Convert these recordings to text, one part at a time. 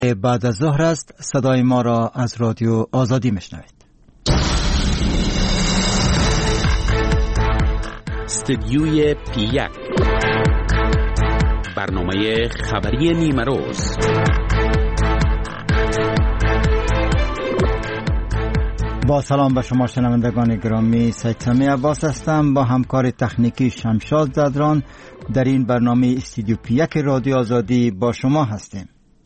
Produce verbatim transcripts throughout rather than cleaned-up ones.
بعد از ظهر است. صدای ما را از رادیو آزادی میشنوید. استدیوی پیک، برنامه خبری نیمه روز. با سلام به شما شنوندگان گرامی، سید سمی عباس هستم. با همکار تکنیکی شمشاد زدران در این برنامه استدیو پیک رادیو آزادی با شما هستیم.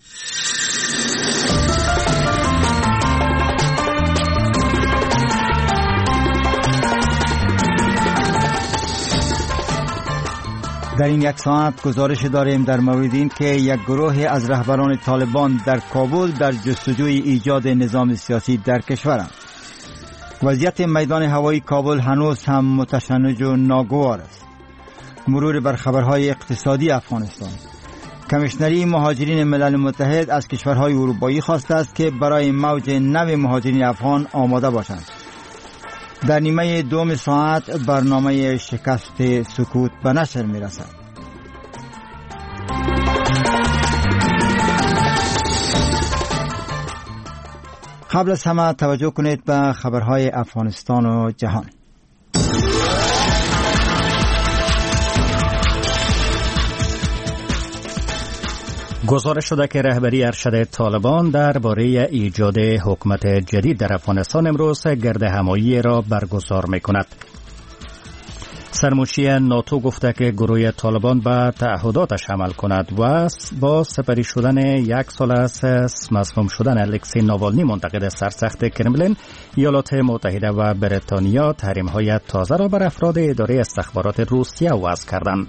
در این یک ساعت گزارش داریم در مورد این که یک گروه از رهبران طالبان در کابل در جستجوی ایجاد نظام سیاسی در کشورند. وضعیت میدان هوایی کابل هنوز هم متشنج و ناگوار است. مرور بر خبرهای اقتصادی افغانستان. کمیشنری مهاجرین ملل متحد از کشورهای اروپایی خواسته است که برای موج نو مهاجرین افغان آماده باشند. در نیمه دوم ساعت برنامه شکست سکوت به نشر می رسد. قبل از همه توجه کنید به خبرهای افغانستان و جهان. گزارش شده که رهبری ارشد طالبان درباره ایجاد حکومت جدید در افغانستان امروز گرد همایی را برگزار می‌کند. سرمنشی ناتو گفته که گروه طالبان به تعهداتش عمل کند و با سپری شدن یک سال از مسموم شدن الکسی ناوالنی منتقد سرسخت کرملین، ایالات متحده و بریتانیا تحریم‌های تازه را بر افراد اداره استخبارات روسیه وضع کردند.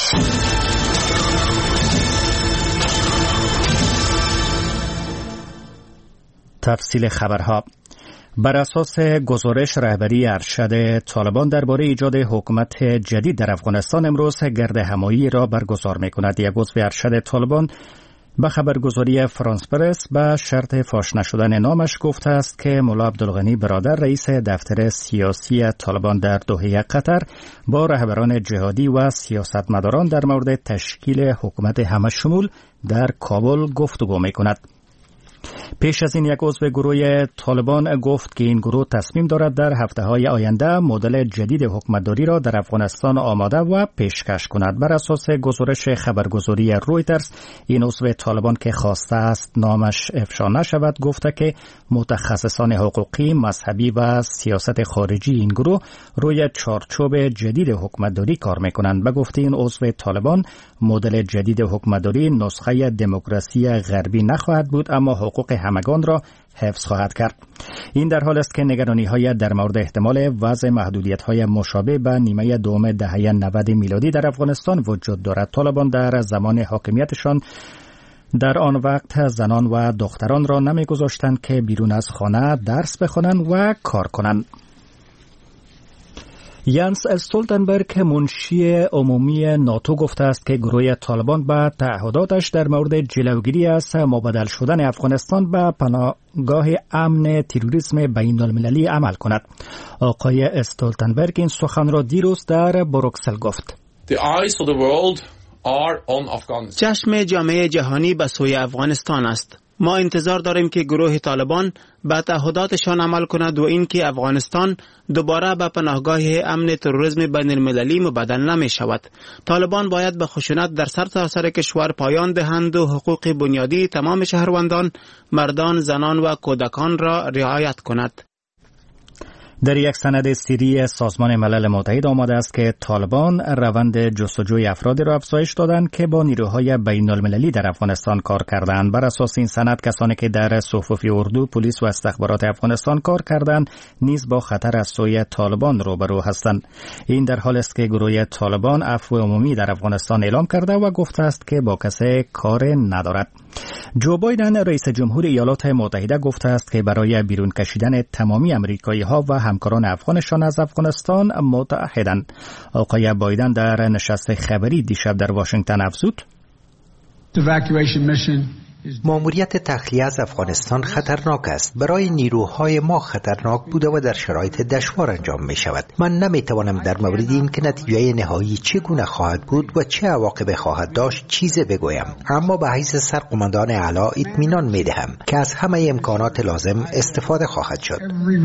تفصیل خبرها. بر اساس گزارش رهبری ارشد طالبان درباره ایجاد حکومت جدید در افغانستان امروز گرد همایی را برگزار می‌کند. یک عضو ارشد طالبان به خبرگزاری فرانس پرس به شرط فاش نشدن نامش گفته است که ملا عبدالغنی برادر رئیس دفتر سیاسی طالبان در دوحه قطر با رهبران جهادی و سیاستمداران در مورد تشکیل حکومت همه‌شمول در کابل گفتگو می‌کند. پیش از این یک عضو گروه طالبان گفت که این گروه تصمیم دارد در هفته‌های آینده مدل جدید حکومتداری را در افغانستان آماده و پیشکش کند. بر اساس گزارش خبرگزاری رویترز، این عضو طالبان که خواسته است نامش افشا نشود گفته که متخصصان حقوقی، مذهبی و سیاست خارجی این گروه روی چارچوب جدید حکومتداری کار می‌کنند. به گفته این عضو طالبان، مدل جدید حکومتداری نسخه دموکراسی غربی نخواهد بود، اما حقوق همگان را حفظ خواهد کرد. این در حال است که نگرانی‌های در مورد احتمال وضع محدودیت‌های مشابه به نیمه دوم دهه نود میلادی در افغانستان وجود دارد. طالبان در زمان حاکمیتشان در آن وقت زنان و دختران را نمی‌گذاشتند که بیرون از خانه درس بخوانند و کار کنند. ینس استولتنبرگ منشی عمومی ناتو گفته است که گروه طالبان به تعهداتش در مورد جلوگیری از مبادل شدن افغانستان به پناهگاه امن تروریسم بین المللی عمل کند. آقای استولتنبرگ این سخن را دیروز در بروکسل گفت. The eyes of the world are on Afghanistan. چشم جامعه جهانی به سوی افغانستان است. ما انتظار داریم که گروه طالبان به تعهداتشان عمل کند و اینکه افغانستان دوباره به پناهگاه امن تروریسم بین المللی مبادل نمی شود. طالبان باید به خشونت در سرتاسر کشور پایان دهند و حقوق بنیادی تمام شهروندان، مردان، زنان و کودکان را رعایت کند. در یک سند سری سازمان ملل متحد آمده است که طالبان روند جستجوی افرادی را افزایش دادند که با نیروهای بین المللی در افغانستان کار کردند. بر اساس این سند کسانی که در صفوف اردو، پلیس و استخبارات افغانستان کار کردند نیز با خطر از سوی طالبان روبرو هستند. این در حال است که گروه طالبان عفو عمومی در افغانستان اعلام کرده و گفته است که با کسی کار ندارد. جو بایدن رئیس جمهور ایالات متحده گفته است که برای بیرون کشیدن تمامی آمریکایی‌ها و همکاران افغانشان از افغانستان متحدند. آقای بایدن در نشست خبری دیشب در واشنگتن افزود: ماموریت تخلیه از افغانستان خطرناک است. برای نیروهای ما خطرناک بوده و در شرایط دشوار انجام می شود. من نمی توانم در مورد این که نتیجه نهایی چگونه خواهد بود و چه عواقب خواهد داشت چیزی بگویم، اما به حیث سرقماندان اعلی اطمینان می دهم که از همه امکانات لازم استفاده خواهد شد.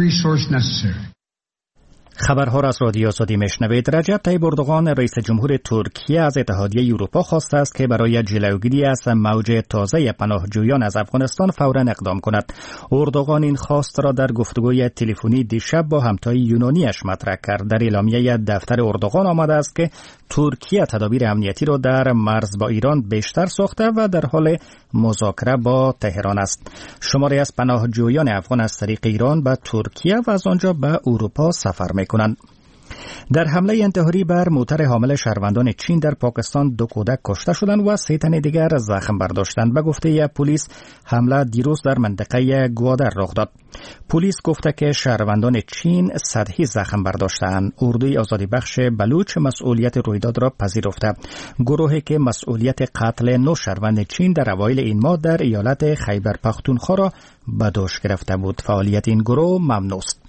خبرها را از رادیو آزادی میشنوید. رجب طیب اردوغان رئیس جمهور ترکیه از اتحادیه اروپا خواسته است که برای جلوگیری از موج تازه پناهجویان از افغانستان فوراً اقدام کند. اردوغان این خواست را در گفتگوی تلفنی دیشب با همتای یونانیش مطرح کرد. در اعلامیه دفتر اردوغان آمده است که ترکیه تدابیر امنیتی را در مرز با ایران بیشتر ساخته و در حال مذاکره با تهران است. شماری از پناهجویان افغان از طریق ایران به ترکیه و از آنجا به اروپا سفر می‌کنند. در حمله انتحاری بر موتر حامل شهروندان چین در پاکستان دو کودک کشته شدند و سه تن دیگر زخم برداشتند. به گفته پلیس حمله دیروز در منطقه گوادر رخ داد. پلیس گفته که شهروندان چین سطحی زخم برداشتند. اردوی آزادی بخش بلوچ مسئولیت رویداد را پذیرفته. گروهی که مسئولیت قتل نو شهروند چین در اوایل این ماه در ایالت خیبر پختونخوا را به دوش گرفته بود. فعالیت این گروه ممنوع است.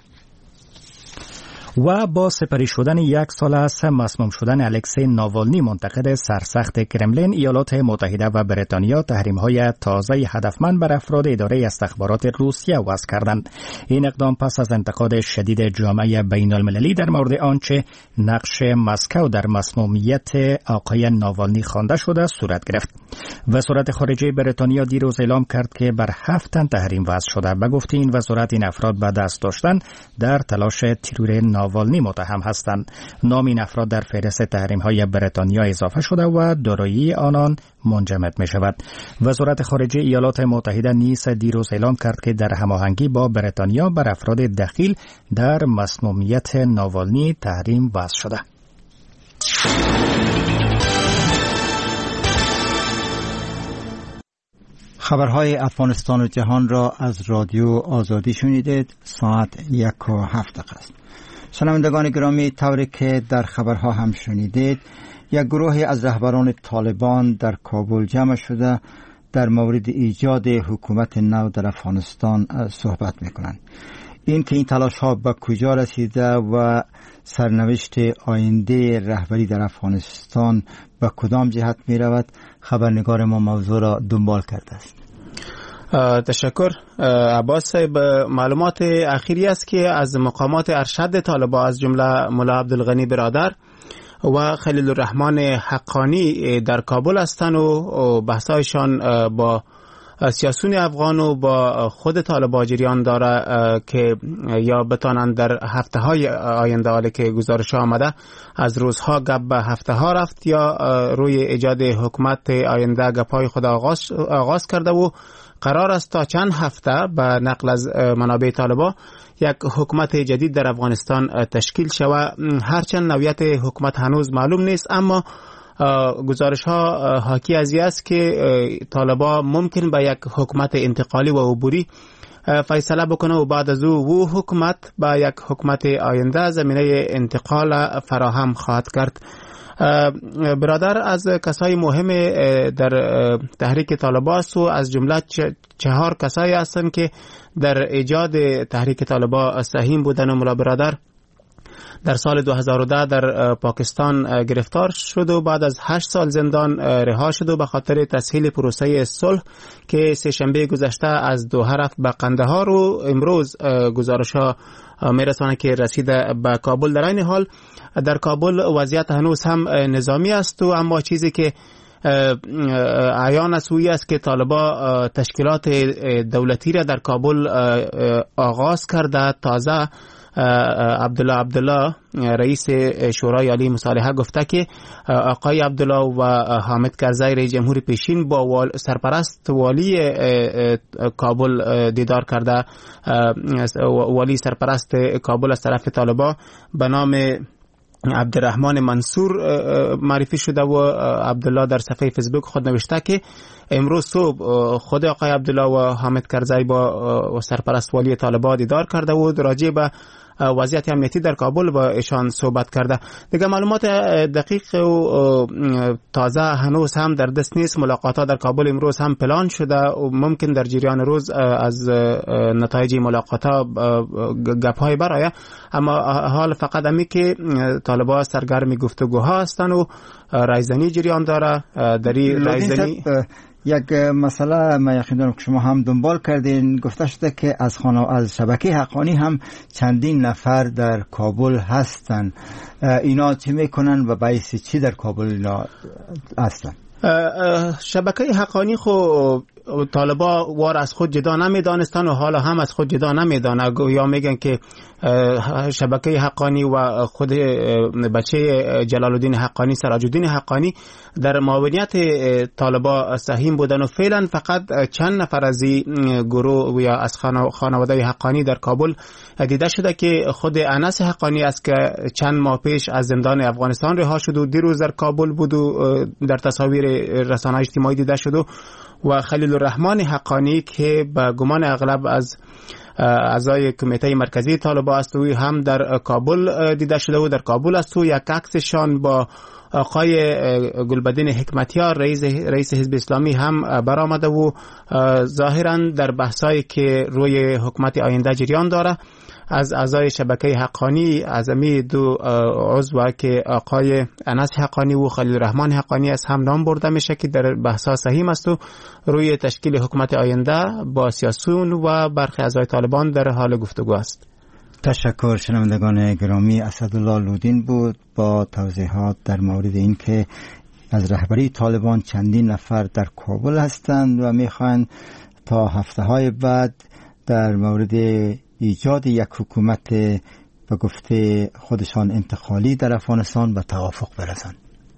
و با سپری شدن یک سال از مسموم شدن الکسی ناوالنی منتقد سرسخت کرملین، ایالات متحده و بریتانیا تحریم‌های تازه هدفمند بر افراد اداره استخبارات روسیه وضع کردند. این اقدام پس از انتقاد شدید جامعه بین‌المللی در مورد آنچه نقش مسکو در مسمومیت آقای ناوالنی خوانده شده صورت گرفت. وزارت خارجه بریتانیا دیروز اعلام کرد که بر هفت تن تحریم وضع شده. به گفته این وزارت این افراد به دست داشتن در تلاش ترور ناوالنی متهم هستند. نام این افراد در فهرست تحریم‌های بریتانیا اضافه شده و دارایی آنان منجمد می شود. وزارت خارجه ایالات متحده نیز دیروز اعلام کرد که در هماهنگی با بریتانیا بر افراد دخیل در مسمومیت ناوالنی تحریم وضع شده. خبرهای افغانستان و جهان را از رادیو آزادی شنیدید. ساعت یک و هفت دقیقه است. شنوندگان گرامی، طوری که در خبرها هم شنیدید، یک گروه از رهبران طالبان در کابل جمع شده در مورد ایجاد حکومت نو در افغانستان صحبت میکنند. این که این تلاش ها به کجا رسیده و سرنوشت آینده رهبری در افغانستان به کدام جهت می رود، خبرنگار ما موضوع را دنبال کرده است. تشکر عباس صاحب. معلومات اخیری است که از مقامات ارشد طالبان از جمله ملا عبدالغنی برادر و خلیل الرحمن حقانی در کابل هستند و بحثایشان با سیاسیون افغان و با خود طالبان جریان داره که یا بتانند در هفته های آینده، حالی که گزارش آمده از روزها گپ به هفته ها رفت، یا روی ایجاد حکومت آینده گپای خود آغاز, آغاز کرده و قرار است تا چند هفته به نقل از منابع طالبان یک حکومت جدید در افغانستان تشکیل شود. هرچند نوعیت حکومت هنوز معلوم نیست، اما گزارش ها حاکی از این است که طالبان ممکن به یک حکومت انتقالی و عبوری فیصله بکنه و بعد از او و حکومت به یک حکومت آینده زمینه انتقال فراهم خواهد کرد. برادر از کسای مهم در تحریک طالبان است و از جمله چهار کسایی هستند که در ایجاد تحریک طالبان سهیم بودن. ملا برادر در سال دو هزار و ده در پاکستان گرفتار شد و بعد از هشت سال زندان رها شد و به خاطر تسهیل پروسه صلح که سه شنبه گذشته از دوحه رفت به قندهار و امروز گزارش ها میرسانه که رسیده به کابل. در این حال در کابل وضعیت هنوز هم نظامی است و اما چیزی که عیان است اویی است که طالبان تشکیلات دولتی را در کابل آغاز کرده. تازه عبدالله عبدالله رئیس شورای عالی مصالحه گفته که آقای عبدالله و حامد کرزی رئیس جمهور پیشین با سرپرست والی کابل دیدار کرده. والی سرپرست کابل از طرف طالبان به نام عبدالرحمن منصور معرفی شده و عبدالله در صفحه فیسبوک خود نوشته که امروز صبح خود آقای عبدالله و حامد کرزی با سرپرست والی طالبان دیدار کرده و راجع به وضعیت امنیتی در کابل با ایشان صحبت کرده. دیگه معلومات دقیق و تازه هنوز هم در دست نیست. ملاقات ها در کابل امروز هم پلان شده و ممکن در جریان روز از نتایج ملاقات ها گپ های برآید، اما حال فقط همی که طالبان سرگرم گفتگوها هستند و رایزنی جریان داره. در این رایزنی یک مسئله من یقین دارم که شما هم دنبال کردین، گفته شده که از خانه از شبکه حقانی هم چندین نفر در کابل هستن. اینا چی میکنن و باعث چی در کابل اینا هستن؟ شبکه حقانی خو طالبا وار از خود جدا نمیدانستن و حالا هم از خود جدا نمیدانه. یا میگن که شبکه حقانی و خود بچه جلال الدین حقانی، سراج الدین حقانی در معاونیت طالبا سهیم بودن و فعلا فقط چند نفر از این گروه یا از خانواده حقانی در کابل دیده شده که خود انس حقانی است که چند ماه پیش از زندان افغانستان رها شد و دیروز در کابل بود و در تصاویر رسانه‌های اجتماعی دیده شد و خلیل الرحمن حقانی که به گمان اغلب از اعضای کمیته مرکزی طالبان است و هم در کابل دیده شده و در کابل است و یک عکسشان با آقای گلبدین حکمتیار رئیس رئیس حزب اسلامی هم برآمده و ظاهرا در بحثایی که روی حکومت آینده جریان داره از اعضای شبکه حقانی از امی دو عضو که آقای انس حقانی و خلیل الرحمن حقانی از هم نام برده میشه که در بحثا سهیم است و روی تشکیل حکومت آینده با سیاسیون و برخی اعضای طالبان در حال گفتگو است. تشکر. شنوندگان گرامی، اسدالله لودین بود با توضیحات در مورد این که از رهبری طالبان چندین نفر در کابل هستند و میخواهند تا هفته های بعد در مورد ایجاد یک حکومت به گفته خودشان انتقالی در افغانستان به توافق برسند.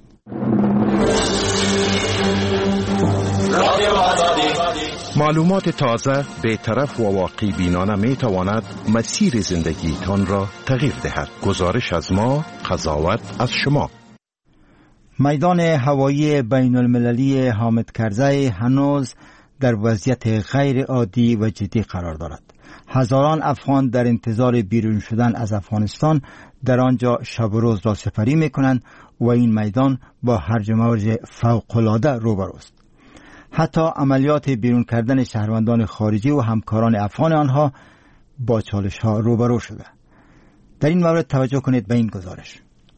معلومات تازه، بی‌طرف و واقعی بینانه می تواند مسیر زندگیتان را تغییر دهد. گزارش از ما، قضاوت از شما. میدان هوایی بین المللی حامد کرزی هنوز در وضعیت غیر عادی و جدی قرار دارد. هزاران افغان در انتظار بیرون شدن از افغانستان در آنجا شب و روز را سپری می کنند و این میدان با هرج و مرج فوق‌العاده روبروست. حتی عملیات بیرون کردن شهروندان خارجی و همکاران افغان آنها با چالش ها روبرو شده. در این مورد توجه کنید به این گزارش.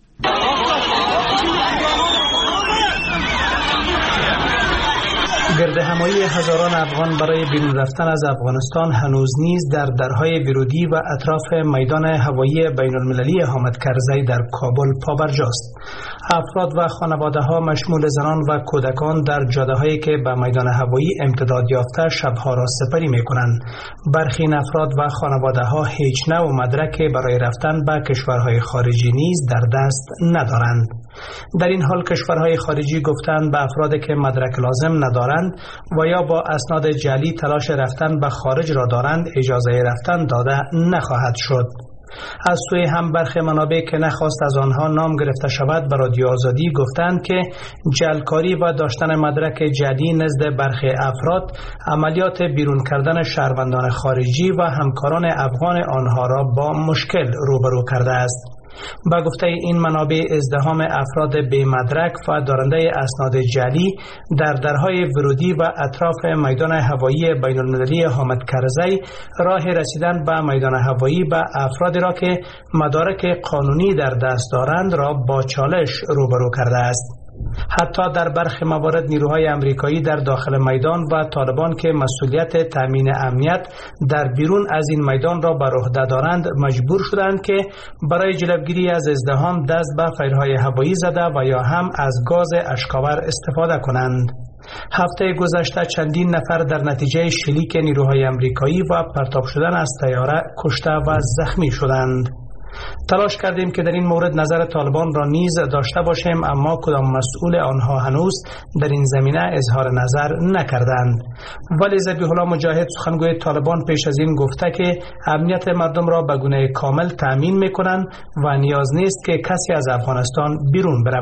گرد همایی هزاران افغان برای بیرون رفتن از افغانستان هنوز نیز در درهای ورودی و اطراف میدان هوایی بین المللی حامد کرزی در کابل پابرجاست. افراد و خانواده ها مشمول زنان و کودکان در جاده هایی که به میدان هوایی امتداد یافته شبها را سپری می کنند. برخی افراد و خانواده ها هیچ نوع مدرک برای رفتن به کشورهای خارجی نیز در دست ندارند. در این حال کشورهای خارجی گفتند به افرادی که مدرک لازم ندارند و یا با اسناد جعلی تلاش رفتن به خارج را دارند اجازه رفتن داده نخواهد شد. از سوی هم برخی منابع که نخواست از آنها نام گرفته شود به رادیو آزادی گفتند که جعلکاری و داشتن مدرک جعلی نزد برخی افراد عملیات بیرون کردن شهروندان خارجی و همکاران افغان آنها را با مشکل روبرو کرده است. با گفته این منابع ازدحام افراد بی مدرک و دارنده اسناد جعلی در درهای ورودی و اطراف میدان هوایی بین المللی حامد کرزی راه رسیدن به میدان هوایی به افرادی را که مدارک قانونی در دست دارند را با چالش روبرو کرده است. حتی در برخی موارد نیروهای امریکایی در داخل میدان و طالبان که مسئولیت تامین امنیت در بیرون از این میدان را بر عهده دارند مجبور شدند که برای جلوگیری از ازدحام دست به فیرهای هوایی زده و یا هم از گاز اشکاور استفاده کنند. هفته گذشته چندین نفر در نتیجه شلیک نیروهای امریکایی و پرتاب شدن از طیاره کشته و زخمی شدند. تلاش کردیم که در این مورد نظر طالبان را نیز داشته باشیم، اما کدام مسئول آنها هنوز در این زمینه اظهار نظر نکردند. ولی ذبیح الله مجاهد سخنگوی طالبان پیش از این گفته که امنیت مردم را به گونه کامل تأمین می‌کنند و نیاز نیست که کسی از افغانستان بیرون برود.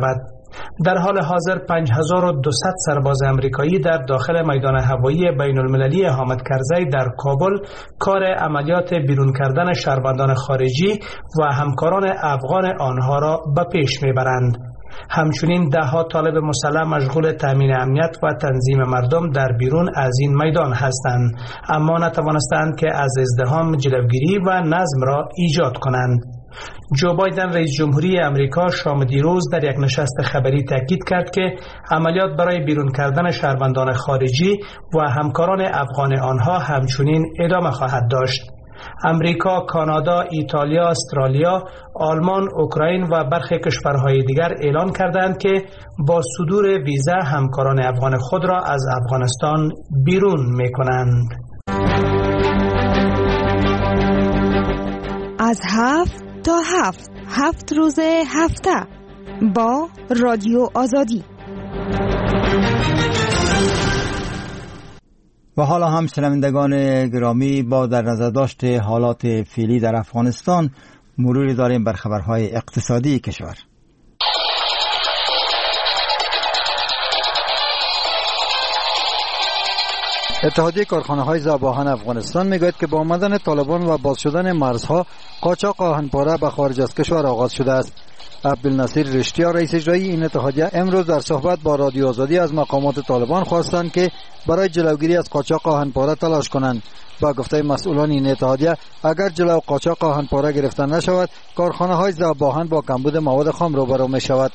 در حال حاضر پنج هزار و دویست سرباز امریکایی در داخل میدان هوایی بین المللی حامد کرزی در کابل کار عملیات بیرون کردن شهروندان خارجی و همکاران افغان آنها را به پیش میبرند. همچنین ده ها طالب مسلح مشغول تامین امنیت و تنظیم مردم در بیرون از این میدان هستند، اما نتوانستند که از ازدحام جلوگیری و نظم را ایجاد کنند. جو بایدن رئیس جمهوری امریکا شام دیروز در یک نشست خبری تاکید کرد که عملیات برای بیرون کردن شهروندان خارجی و همکاران افغان آنها همچنین ادامه خواهد داشت. امریکا، کانادا، ایتالیا، استرالیا، آلمان، اوکراین و برخی کشورهای دیگر اعلان کردند که با صدور ویزا همکاران افغان خود را از افغانستان بیرون می‌کنند. از هفت تا هفت هفت روز هفته با رادیو آزادی. و حالا هم شنوندگان گرامی با در نظر داشت حالات فعلی در افغانستان مروری داریم بر خبرهای اقتصادی کشور. اتحادیه کارخانه‌های ذوب‌آهن افغانستان میگوید که با آمدن طالبان و باز شدن مرزها قاچاق آهن‌پاره به خارج از کشور آغاز شده است. عبدالنصیر رشتیا رئیس اجرایی این اتحادیه امروز در صحبت با رادیو آزادی از مقامات طالبان خواستند که برای جلوگیری از قاچاق آهن‌پاره تلاش کنند. با گفته مسئولان این اتحادیه اگر جلو قاچاق آهن‌پاره گرفته نشود کارخانه‌های ذوب‌آهن با کمبود مواد خام روبرو می‌شود.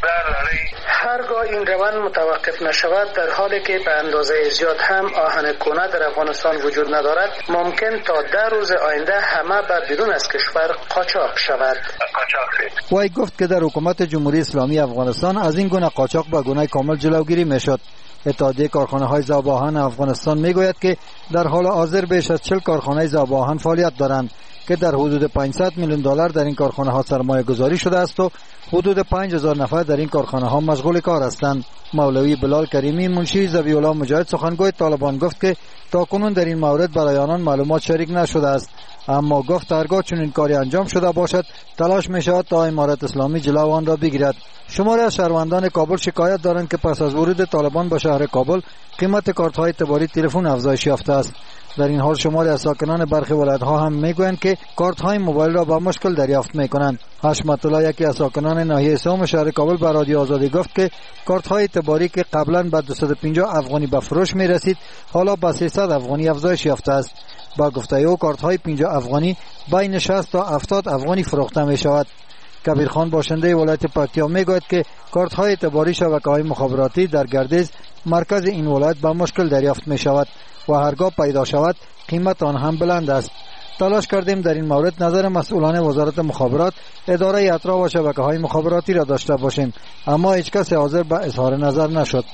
هرگاه این روند متوقف نشود در حالی که به اندازه زیاد هم آهن کهنه در افغانستان وجود ندارد ممکن تا ده روز آینده همه به بیرون از کشور قاچاق شود. وی گفت که در حکومت جمهوری اسلامی افغانستان از این گونه قاچاق به گونه کامل جلوگیری میشد. اتحادیه کارخانه‌های ذوب‌آهن افغانستان میگوید که در حال حاضر بیش از چهل کارخانه ذوب‌آهن فعالیت دارند که در حدود پانصد میلیون دلار در این کارخانه‌ها سرمایه گذاری شده است و حدود پنج هزار نفر در این کارخانه‌ها مشغول کار هستند. مولوی بلال کریمی منشی ذبیح الله مجاهد سخنگوی طالبان گفت که تاکنون در این مورد برای آنان معلومات شریک نشده است، اما گفت هرگاه چنین کاری انجام شده باشد تلاش می شود تا امارت اسلامی جلو آن را بگیرد. شماری از شهروندان کابل شکایت دارند که پس از ورود طالبان به شهر کابل قیمت کارت‌های اعتباری تلفن افزایش یافته است. در این حال شماری از ساکنان برخی ولایت‌ها هم میگویند که کارت‌های موبایل را با مشکل دریافت می‌کنند. حشمت الله یکی از ساکنان ناحیه سوم شهر کابل به رادیو آزادی گفت که کارت‌های اعتباری که قبلا به دویست و پنجاه افغانی به فروش می‌رسید حالا به سیصد افغانی افزایش یافته است. با گفته او کارت‌های پنجاه افغانی بین شصت تا هفتاد افغانی فروخته می‌شود. کبیر خان باشنده ولایت پکتیا میگوید که کارت‌های اعتباری شبکه‌های مخابراتی در گردیز مرکز این ولایت با مشکل دریافت می‌شود و هرگاه پیدا شود قیمت آن هم بلند است. تلاش کردیم در این مورد نظر مسئولان وزارت مخابرات، اداره اطراف و شبکه‌های مخابراتی را داشته باشیم، اما هیچ کس حاضر به اظهار نظر نشد.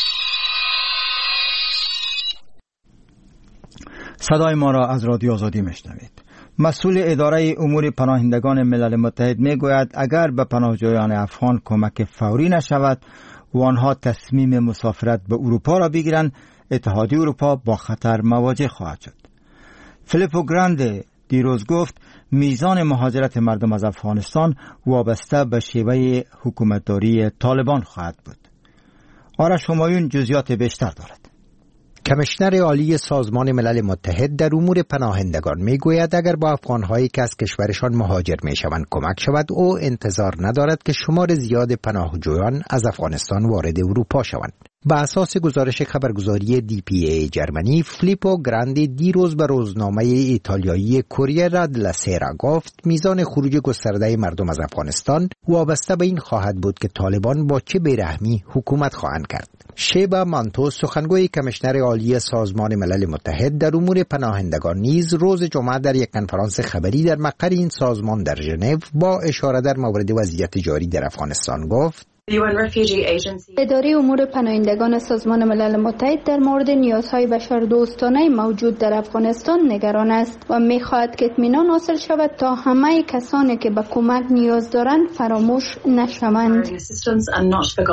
صدای ما را از رادیو آزادی میشنوید. مسئول اداره امور پناهندگان ملل متحد میگوید اگر به پناهجویان افغان کمک فوری نشود و آنها تصمیم مسافرت به اروپا را بگیرند، اتحادیه اروپا با خطر مواجه خواهد شد. فیلیپو گراند دیروز گفت میزان مهاجرت مردم از افغانستان وابسته به شیوه حکومتداری طالبان خواهد بود. آرش همایون جزئیات بیشتر دارد. کمیشنر عالی سازمان ملل متحد در امور پناهندگان میگوید اگر با افغانهایی که از کشورشان مهاجر میشوند کمک شود او انتظار ندارد که شمار زیاد پناهجویان از افغانستان وارد اروپا شوند. با اساس گزارش خبرگزاری دی پی ای جرمنی، فیلیپو گراندی دیروز به روزنامه ایتالیایی کوریر دلا سیرا گفت میزان خروج گسترده مردم از افغانستان وابسته به این خواهد بود که طالبان با چه بیرحمی حکومت خواهند کرد. شیبا مانتو سخنگوی کمیشنر عالی سازمان ملل متحد در امور پناهندگان نیز روز جمعه در یک کنفرانس خبری در مقر این سازمان در ژنو با اشاره در مورد وضعیت جاری در افغانستان گفت اداره امور پناهندگان سازمان ملل متحد در مورد نیازهای بشردوستانه موجود در افغانستان نگران است و می‌خواهد که اطمینان حاصل شود تا همه کسانی که به کمک نیاز دارند فراموش نشوند.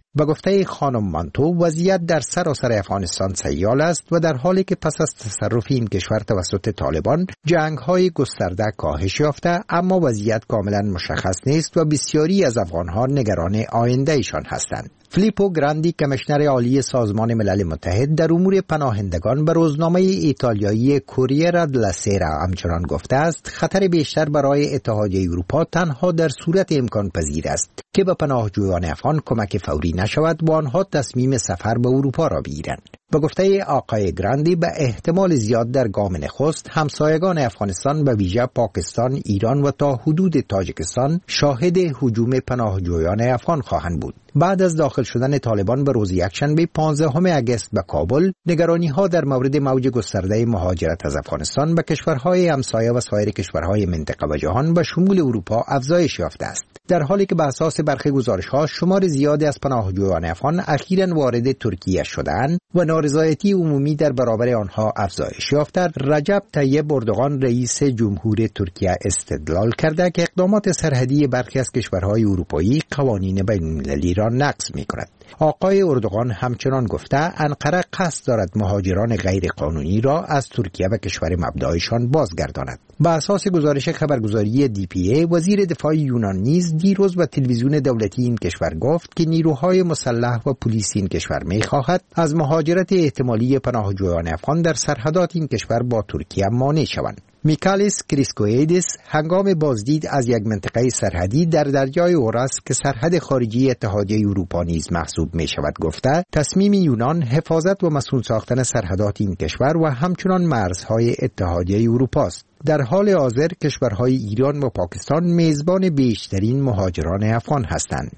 به گفته خانم مانتو وضعیت در سراسر افغانستان سیال است و در حالی که پس از تصرف این کشور توسط طالبان جنگ‌های گسترده کاهش یافته، اما وضعیت کاملا مشخص نیست و بسیاری از افغان‌ها نگران آینده ایشان هستند. فلیپو گراندی کمیشنر عالی سازمان ملل متحد در امور پناهندگان به روزنامه ایتالیایی کوریرا دلا سیرا همچنان گفته است خطر بیشتر برای اتحادیه اروپا تنها در صورت امکان پذیر است که به پناهجویان افغان کمک فوری نشود و آنها تصمیم سفر به اروپا را بگیرند. به گفته آقای گراندی به احتمال زیاد در گام نخست همسایگان افغانستان به ویژه پاکستان، ایران و تا حدود تاجیکستان شاهد هجوم پناهجویان افغان خواهند بود. بعد از داخل شدن طالبان به روز یکشنبه پانزدهم اگست به کابل، نگرانی‌ها در مورد موج گسترده مهاجرت از افغانستان به کشورهای همسایه و سایر کشورهای منطقه و جهان به شمول اروپا افزایش یافته است. در حالی که به اساس برخی گزارش‌ها شمار زیادی از پناهجویان افغان اخیراً وارد ترکیه شدند و نارضایتی عمومی در برابر آنها افزایش یافته، رجب طیب اردوغان رئیس جمهور ترکیه استدلال کرده که اقدامات سرحدی برخی از کشورهای اروپایی قوانین بین‌المللی را نقض می‌کند. آقای اردوغان همچنان گفته انقره قصد دارد مهاجران غیر قانونی را از ترکیه و کشور مبدأشان بازگرداند. به اساس گزارش خبرگزاری دی پی ای، وزیر دفاع یونان نیز دیروز به تلویزیون دولتی این کشور گفت که نیروهای مسلح و پلیس این کشور می‌خواهد از مهاجرت احتمالی پناهجویان افغان در سرحدات این کشور با ترکیه مانع شوند. میکالیس کریسکوئیدس هنگام بازدید از یک منطقه سرحدی در دریای اورس که سرحد خارجی اتحادیه اروپا نیز محسوب می شود گفته تصمیم یونان حفاظت و مسئول ساختن سرحدات این کشور و همچنان مرزهای اتحادیه اروپا است. در حال حاضر کشورهای ایران و پاکستان میزبان بیشترین مهاجران افغان هستند.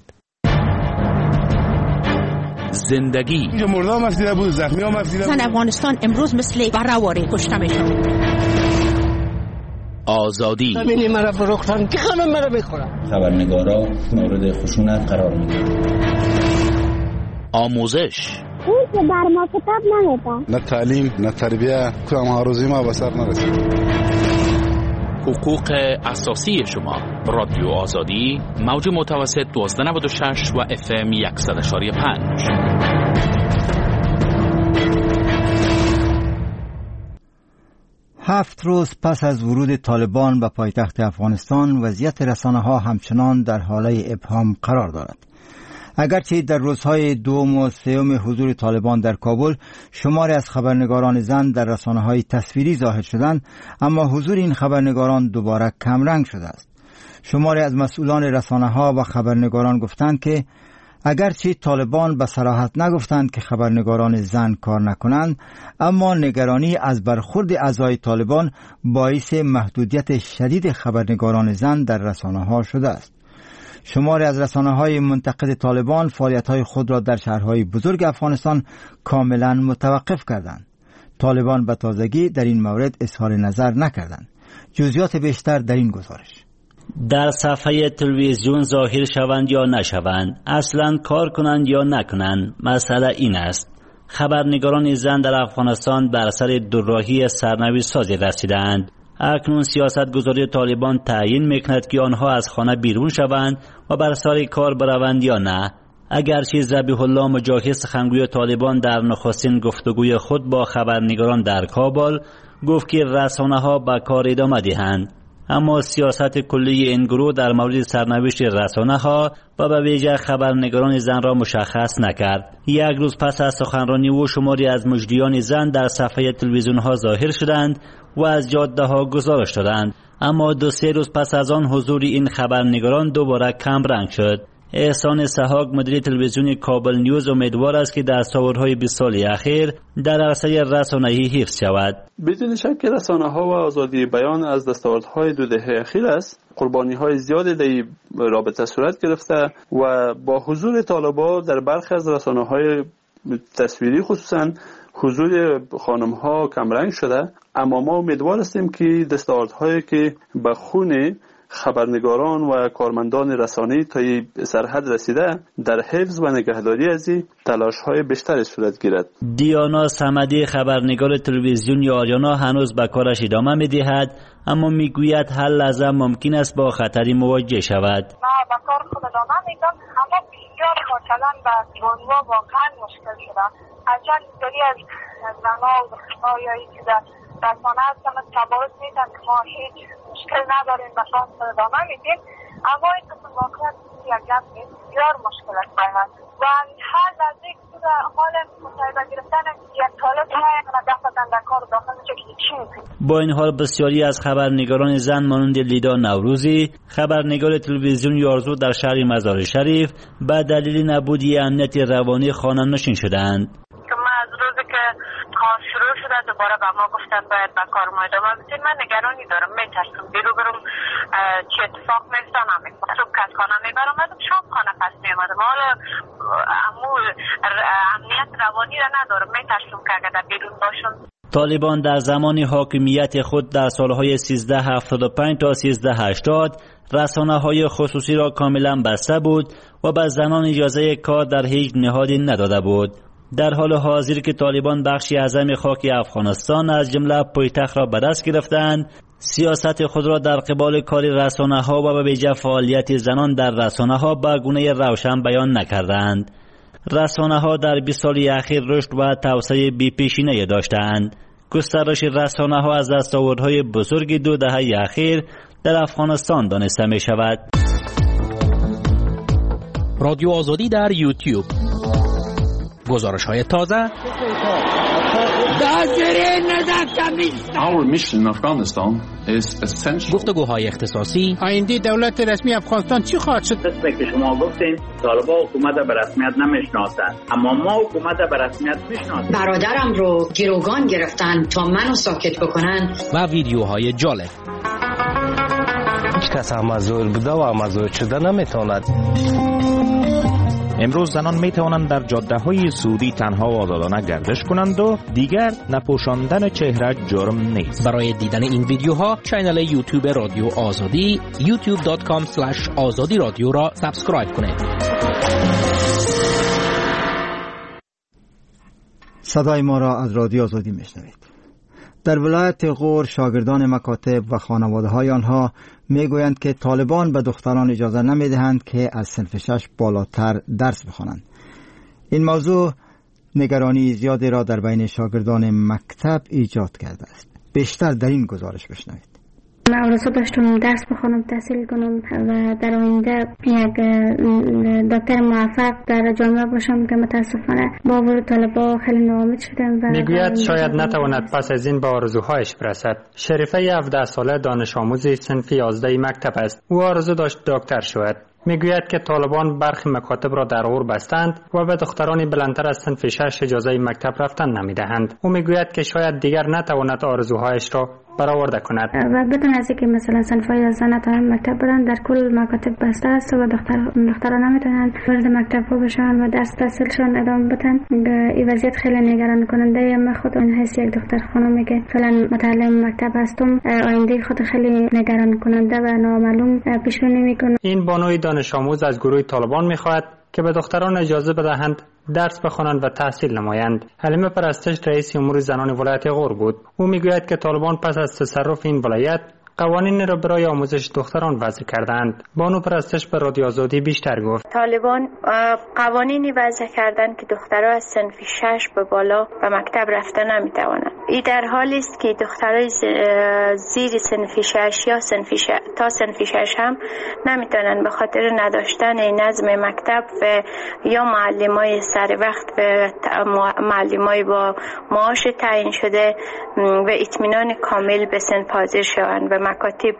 زندگی مردم مسئله بود، زخمی ها مسئله بود. زن افغانستان امروز مثل برهواری کشته میشن. آزادی ببینی مرا فروختن که همه مرا بخورن. خبرنگارا مورد خشونت قرار میدن. آموزش اون که بر ما کتاب نمیدن. نه تعلیم نه تربیه، کدام آرزوی ما به سر نرسید. حقوق اساسی شما. رادیو آزادی موج متوسط دوازده نود و شش و اف ام صد و پنج. هفت روز پس از ورود طالبان به پایتخت افغانستان، وضعیت رسانه‌ها همچنان در حاله ابهام قرار دارد. اگرچه در روزهای دوم و سوم حضور طالبان در کابل شماری از خبرنگاران زن در رسانه‌های تصویری ظاهر شدند، اما حضور این خبرنگاران دوباره کمرنگ شده است. شماری از مسئولان رسانه‌ها و خبرنگاران گفتند که اگرچه طالبان به صراحت نگفتند که خبرنگاران زن کار نکنند، اما نگرانی از برخورد اعضای طالبان باعث محدودیت شدید خبرنگاران زن در رسانه‌ها شده است. شماری از رسانه‌های منتقد طالبان فعالیت‌های خود را در شهرهای بزرگ افغانستان کاملا متوقف کردند. طالبان به تازگی در این مورد اظهار نظر نکردند. جزئیات بیشتر در این گزارش. در صفحه تلویزیون ظاهر شوند یا نشوند، اصلا کار کنند یا نکنند، مسئله این است. خبرنگاران زن در افغانستان بر سر دوراهی سرنوشت سازی رسیدند. اکنون سیاستگزاری طالبان تعیین میکند که آنها از خانه بیرون شوند و بر سر کار بروند یا نه. اگرچه ذبیح الله مجاهد سخنگوی طالبان در نخستین گفتگوی خود با خبرنگاران در کابل گفت که رسانه‌ها به کار ادامه دهند، اما سیاست کلی این گروه در مورد سرنوشت رسانه‌ها و به ویژه خبرنگاران زن را مشخص نکرد. یک روز پس از سخنرانی او شماری از مجریان زن در صفحه تلویزیون‌ها ظاهر شدند و از جاده‌ها گزارش دادند، اما دو سه روز پس از آن حضور این خبرنگاران دوباره کم رنگ شد. احسان سحاق مدیر تلویزیون کابل نیوز امیدوار است که دستاوردهای بیست سال اخیر در عرصه رسانه‌ای حفظ شود. بدون شک رسانه‌ها و آزادی بیان از دستاوردهای دو دهه اخیر است. قربانی‌های زیادی در این رابطه صورت گرفته و با حضور طالبان در برخی از رسانه‌های تصویری خصوصاً حضور خانم‌ها کمرنگ شده، اما ما امیدوار هستیم که دستاوردهایی که به خون خبرنگاران و کارمندان رسانه‌ای تا سرحد رسیده در حفظ و نگهداری از این تلاش‌های بیشتری صورت گیرد. دیانا صمدی خبرنگار تلویزیون آریانا هنوز به کارش ادامه می‌دهد، اما میگوید هر لحظه ممکن است با خطری مواجه شود. ما با کار خود ادامه میدم، اما بسیار مثلا به بانوا واقعا مشکل شده. هرچند داری از زنها و دخترها که در رسانه هستن تبارز میدن که ما هیچ مشکل نداریم و شانس ادامه میدیم، اما این قسم واقعیت یک گپ نیست، بسیار مشکل است باید و هر نزدیک بود حال مصاحبه گرفتن یک طالب های دفتن در کار داخل میشه که چی میکنیم. با این حال بسیاری از خبرنگاران زن مانند لیدا نوروزی، خبرنگار تلویزیون یارزو در شهر مزار شریف، به دلیل نبودی امنیت روانی خانه نشین شدند. از روزی که کار شروع شده دوباره به ما گفتن باید به کار ما ادامه بدید، من نگرانی دارم، میترسم بیرو برم چه اتفاق میفته نمیفته. صبح که از خانه میبرم شام خانه پس میامدم، حالا امو امنیت روانی را ندارم، میترسم که اگر در بیرون باشم. طالبان در زمان حاکمیت خود در سالهای سیزده هفتاد و پنج تا سیزده هشتاد رسانه‌های خصوصی را کاملا بسته بود و به زنان اجازه کار در هیچ نهادی نداده بود. در حال حاضر که طالبان بخشی اعظم خاک افغانستان از جمله پایتخت را به دست گرفتند، سیاست خود را در قبال کار رسانه‌ها و به ویژه فعالیت زنان در رسانه‌ها به گونه روشن بیان نکردند. رسانه‌ها در بیست سال اخیر رشد و توسعه بی‌پیشینه‌ای داشتند. گسترش رسانه‌ها از دستاوردهای بزرگ دو دهه اخیر در افغانستان دانسته می‌شود. رادیو آزادی در یوتیوب، گزارش های تازه، گفتگوهای اختصاصی. آینده دولت رسمی افغانستان چی خواهد شد؟ مثل که شما گفتین طالبان حکومت به رسمیت نمیشناسند، اما ما حکومت به رسمیت میشناسیم. برادرم رو گروگان گرفتن تا منو ساکت بکنن. و ویدیوهای جالب. هیچ کس امازور بوده و امازور شده نمیتواند. امروز زنان می توانند در جاده های سعودی تنها و آزادانه گردش کنند و دیگر نپوشاندن چهره جرم نیست. برای دیدن این ویدیوها کانال یوتیوب رادیو آزادی یوتیوب دات کام اسلش آزادی رادیو را سابسکرایب کنید. صدای ما را از رادیو آزادی میشنوید. در ولایت غور شاگردان مکاتب و خانواده های آنها میگویند که طالبان به دختران اجازه نمیدهند که از صنف شش بالاتر درس بخوانند. این موضوع نگرانی زیادی را در بین شاگردان مکتب ایجاد کرده است. بیشتر در این گزارش بشنوید. من آرزو داشتم درس بخونم، تحصیل کنم و در آینده یک دکتر موفق در جامعه باشم که متاسفانه با ورود طالبان خیلی ناامید شدم. و میگوید شاید نتواند پس از این به آرزوهایش برسد. شریفه هفده ساله دانش آموز صنف یازده مکتب است. او آرزو داشت دکتر شود. میگوید که طالبان برخی مکاتب را در غور بستند و به دختران بلندتر از صنف شش اجازه مکتب رفتن نمیدهند. او میگوید که شاید دیگر نتواند آرزوهایش را برآورده کند و بدون از اینکه مثلا صنف‌های یازده نتوانند مکتب برند، در کل مکاتب بسته است و دختر دختران نمیتونن وارد مکتب ها بشن و درس تحصیلشون ادامه بدن. این وضعیت خیلی نگران کننده. من خود اون حیث یک دختر خانومی که فعلا متعلم مکتب هستم، آینده خود خیلی نگران کننده و نامعلوم پیش رو نمیکنه. این بانوی دانش آموز از گروه طالبان میخواهد که به دختران اجازه بدهند درس بخوانند و تحصیل نمایند. حلیمه پرستش رئیس امور زنان ولایت غور بود. او میگوید که طالبان پس از تصرف این ولایت قوانین را برای آموزش دختران وضع کردند. بانو پرستش به رادیو آزادی بیشتر گفت. طالبان قوانینی وضع کردند که دخترها از صنف شش به بالا به مکتب رفته نمیتوانند. این در حالی است که دخترای زیر صنف شش یا صنف شش تا صنف شش هم نمیتونن به خاطر نداشتن نظم مکتب و یا معلمای سر وقت و معلمای با معاش تعیین شده و اطمینان کامل به سن حاضر شوند و مکاتب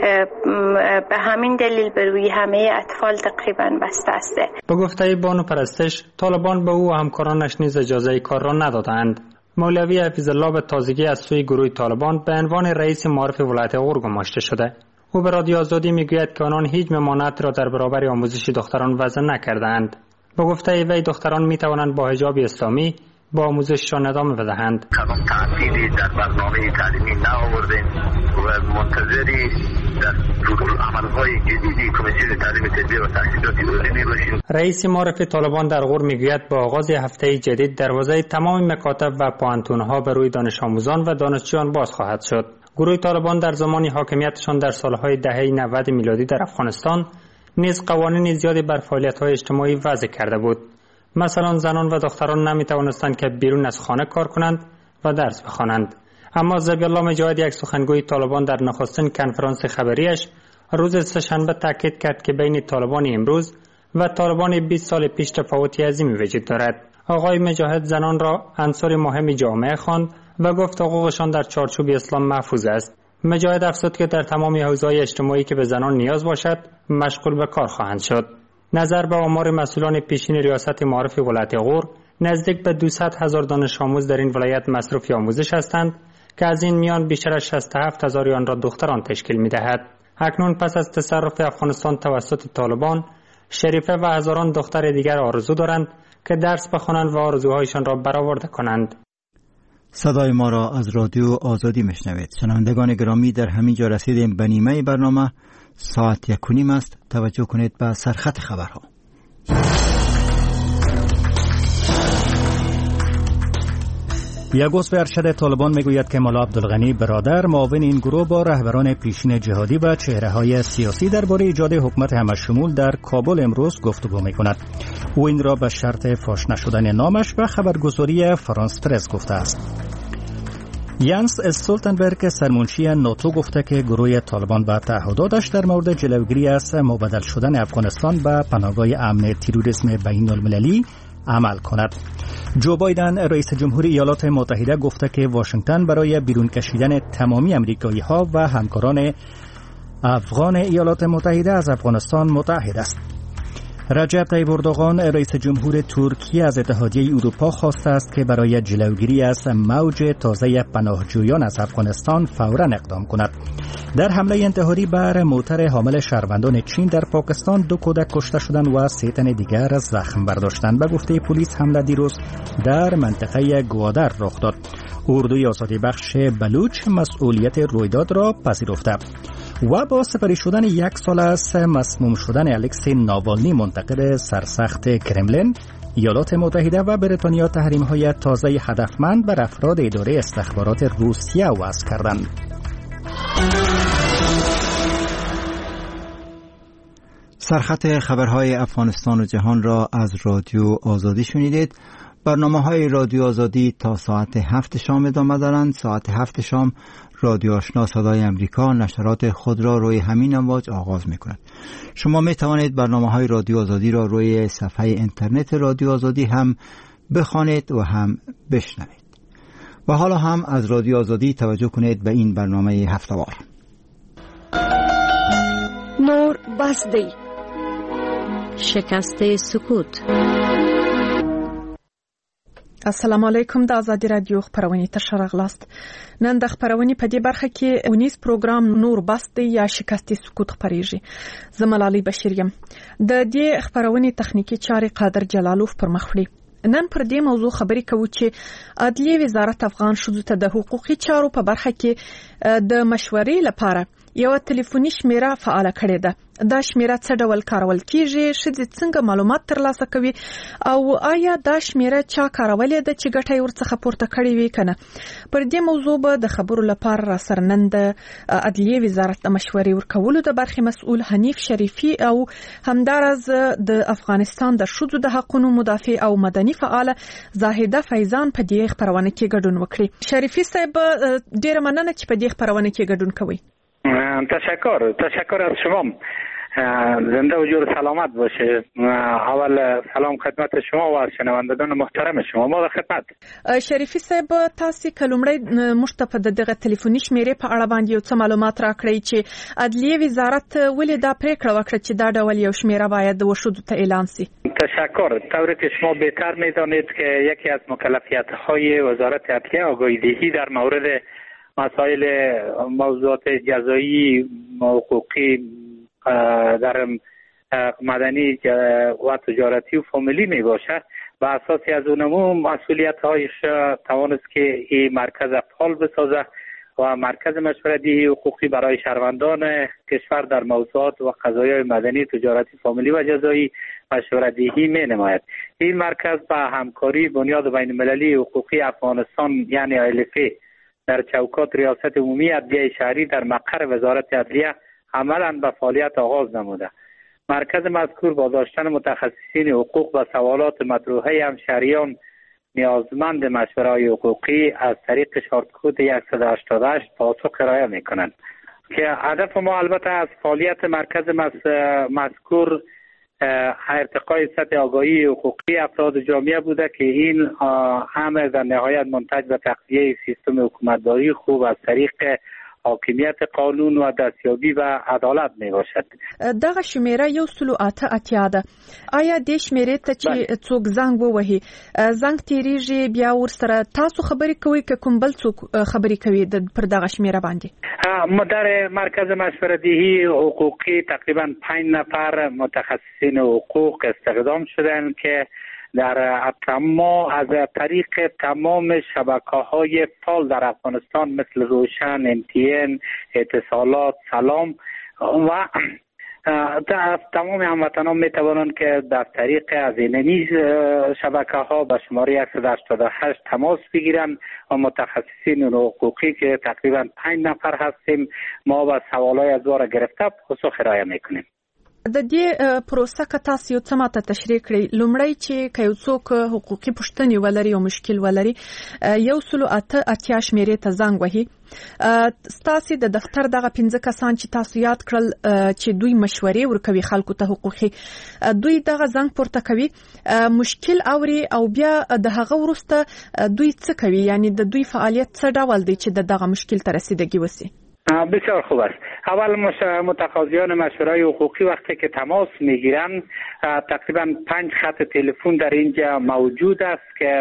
به همین دلیل به روی همه اطفال تقریبا بسته است. به گفته بانو پرستش، طالبان به او و همکارانش نیز اجازه کار را ندادند. مولوی حفیظ الله به تازگی از سوی گروه طالبان به عنوان رئیس معارف ولایت غور گماشته شده. او به رادیو آزادی میگوید که آنان هیچ ممانعت را در برابر آموزش دختران وضع نکردند. به گفته وی دختران می توانند با حجاب اسلامی با آموزششان ادامه بدهند. کدام تعطیلی در برنامه تعلیمی نآوردیم و منتظری در عملهای جدیدی کمیسیون تعلیم تربیت و تحصیلات علمی باشیم. رئیس معارف طالبان در غور میگوید با آغاز هفته جدید دروازه تمام مکاتب و پوهنتون‌ها به روی دانش آموزان و دانشجویان باز خواهد شد. گروه طالبان در زمان حاکمیتشان در سالهای دهه نود میلادی در افغانستان نیز قوانین زیادی بر فعالیت‌های اجتماعی وضع کرده بود. مثلا زنان و دختران نمی‌توانستند که بیرون از خانه کار کنند و درس بخوانند. اما ذبیح الله مجاهد، یک سخنگوی طالبان، در نخستین کنفرانس خبریش روز سه‌شنبه تاکید کرد که بین طالبان امروز و طالبان بیست سال پیش تفاوتی عظیمی وجود دارد. آقای مجاهد زنان را عنصر مهم جامعه خواند و گفت حقوقشان در چارچوب اسلام محفوظ است. مجاهد افزود که در تمام حوزه‌های اجتماعی که به زنان نیاز باشد مشغول به کار خواهند شد. نظر به آمار مسئولان پیشین ریاست معارف ولایت غور، نزدیک به دویست هزار دانش آموز در این ولایت مصروف آموزش هستند که از این میان بیشتر از شصت و هفت هزار آن را دختران تشکیل می‌دهد. اکنون پس از تصرف افغانستان توسط طالبان، شریفه و هزاران دختر دیگر آرزو دارند که درس بخوانند و آرزوهایشان را برآورده کنند. صدای ما را از رادیو آزادی میشنوید. شنوندگان گرامی، در همین جا رسیدیم به نیمه برنامه. ساعت یک و نیم است. توجه کنید به سرخط خبرها. یک عضو ارشد طالبان میگوید که مولا عبدالغنی برادر، معاون این گروه، با رهبران پیشین جهادی و چهره‌های سیاسی درباره ایجاد حکومت همشمول در کابل امروز گفتگو میکند. او این را به شرط فاش نشدن نامش و خبرگزاری فرانس پرس گفته است. یانس استولتنبرگ، سرمنشی ناتو، گفته که گروه طالبان با تعهداتش در مورد جلوگیری از مبدل شدن افغانستان به پناهگاه امن تروریسم بین المللی عمل کند. جو بایدن، رئیس جمهوری ایالات متحده، گفته که واشنگتن برای بیرون کشیدن تمامی امریکایی ها و همکاران افغان ایالات متحده از افغانستان متحد است. رجب طیب اردوغان، رئیس جمهور ترکیه، از اتحادیه اروپا خواسته است که برای جلوگیری از موج تازه پناهجویان از افغانستان فوراً اقدام کند. در حمله انتحاری بر موتر حامل شهروندان چین در پاکستان، دو کودک کشته شدند و سه تن دیگر زخم برداشتند. به گفته پلیس، حمله دیروز در منطقه گوادر رخ داد. اردوی آزادی بخش بلوچ مسئولیت رویداد را پذیرفته و با سپری شدن یک سال از مسموم شدن الکسی ناوالنی، منتقد سرسخت کرملین، ایالات متحده و بریتانیا تحریم‌های تازه هدفمند بر افراد اداره استخبارات روسیه وضع کردند. سرخط خبرهای افغانستان و جهان را از رادیو آزادی شنیدید. برنامه های رادیو آزادی تا ساعت هفت شام ادامه دارند. ساعت هفت شام رادیو آشنا صدای امریکا نشرات خود را روی همین امواج آغاز می کند. شما می توانید برنامه های رادیو آزادی را روی صفحه اینترنت رادیو آزادی هم بخوانید و هم بشنوید. و حالا هم از رادیو آزادی توجه کنید به این برنامه هفته‌وار. نور بسدی، شکست سکوت. السلام علیکم، د آزادی رادیو خبرونه تر شرغلاست. نن د خبرونه په دې برخه کې اونیز پروګرام نور بست یا شکست سکوت خبريږي. زملالي بشیر یم. د دې خبرونه تخنیکی چارې قادر جلالوف پر مخ وړي. نن پر دې موضوع خبرې کوو چې عدلیه وزارت افغان ښځو ته د حقوقي چارو په برخه کې د مشورې لپاره یو ټلیفوني شمیره فعال کړې ده. دا شمیره څه ډول کارول کیږي، ښځې څنګه معلومات ترلاسه کوي، او آیا دا شمیره چا کارولې ده چې ګټه یې ورڅخه پورته کړې وي کنه. پر دې موضوع به د خبرو لپاره را سره نن د عدلیه وزارت د مشورې ورکولو د برخې مسؤل حنیف شریفي او همدارز د افغانستان د ښځو د حقوقو مدافع او مدني فعال زاهده فیضان په دې خبرونه کې ګډون وکړي. شریفي صاحب، ډیره مننه چې په دې خبرونه کې ګډون کوئ. تشکر تشکر از شما. زنده و جور سلامت باشه. اول سلام خدمت شما و شنوندگان محترم شما. ما در خدمت. شریفي صاحب، تاسو کلمړی مشتفه د دغه ټلیفوني شمیرې په اړه باندې یو څه معلومات راکړئ چې عدلیه وزارت ولې دا پریکړه وکړه چې دا ډول یو شمیره باید وشود ته اعلان شي. تشکر. طوری که شما بهتر میدانید که یکی از مکلفیت‌های وزارت عدلیه آگاهی دهی در مورد مسائل موضوعات جزایی حقوقی در مدنی و تجارتی و فامیلی می باشد. و اساسی از اونمو مسئولیت هایش توانست که این مرکز فعال بسازه و مرکز مشورتی حقوقی برای شهروندان کشور در موضوعات و قضایای مدنی، تجارتی، فامیلی و جزایی مشورتی می نماید. این مرکز با همکاری بنیاد بین المللی حقوقی افغانستان یعنی آیلفی در چوکات ریاست عمومی عدلیه شهری در مقر وزارت عدلیه عملاً به فعالیت آغاز نموده مرکز مذکور با داشتن متخصصین حقوق و سوالات مطروحه همشهریان نیازمند مشوره‌های حقوقی از طریق شارت کد صد و هشتاد و هشت پاسخ ارائه می‌کنند که هدف ما البته از فعالیت مرکز مذکور ارتقای سطح آگاهی حقوقی افراد جامعه بوده که این امر در نهایت منتج به تقویه سیستم حکومتداری خوب از طریق حاکمیت قانون و دستیابی و عدالت می باشد. دغه شمیره یو سلو اته اتیا ده. آیا د شمیره ته چې څوک زنګ ووهي زنګ تیریږي بیا ورسره تاسو خبرې کوئ که کوم بل څوک خبرې کوي پر دغه شمیره باندې؟ در مرکز مشوره‌دهی حقوقی تقریبا پنج نفر متخصصین حقوق استخدام شدند که در تمام از طریق تمام شبکه‌های فعال در افغانستان مثل روشن، ام تی ان، اتصالات، سلام و تمام هموطنان می توانند که در طریق از اینمی شبکه‌ها به شماره صد و هشتاد و هشت تماس بگیرند و متخصصین حقوقی که تقریبا پنج نفر هستیم ما به سوالای از واره گرفته پاسخ ارائه میکنیم. د دې پروسه که تاسو یو څه ماته تشریح کړئ لومړی چې که یو څوک حقوقي پوښتنې ولري او مشکل ولري یو سلو اته اتیا شمیرې ته زنګ وهي ستاسې د دفتر دغه پنځه کسان چې تاسو یاد کړل چې دوی مشورې ورکوي خلکو ته حقوقي دوی دغه زنګ پورته کوي مشکل اوري او بیا د هغه وروسته دوی څه کوي یعنی د دوی فعالیت څه ډول دی چې د دغه مشکل ته رسیدگی وسی؟ بسیار خوب است. اول متقاضیان مشوره‌های حقوقی وقتی که تماس میگیرن تقریبا پنج خط تلفن در اینجا موجود است که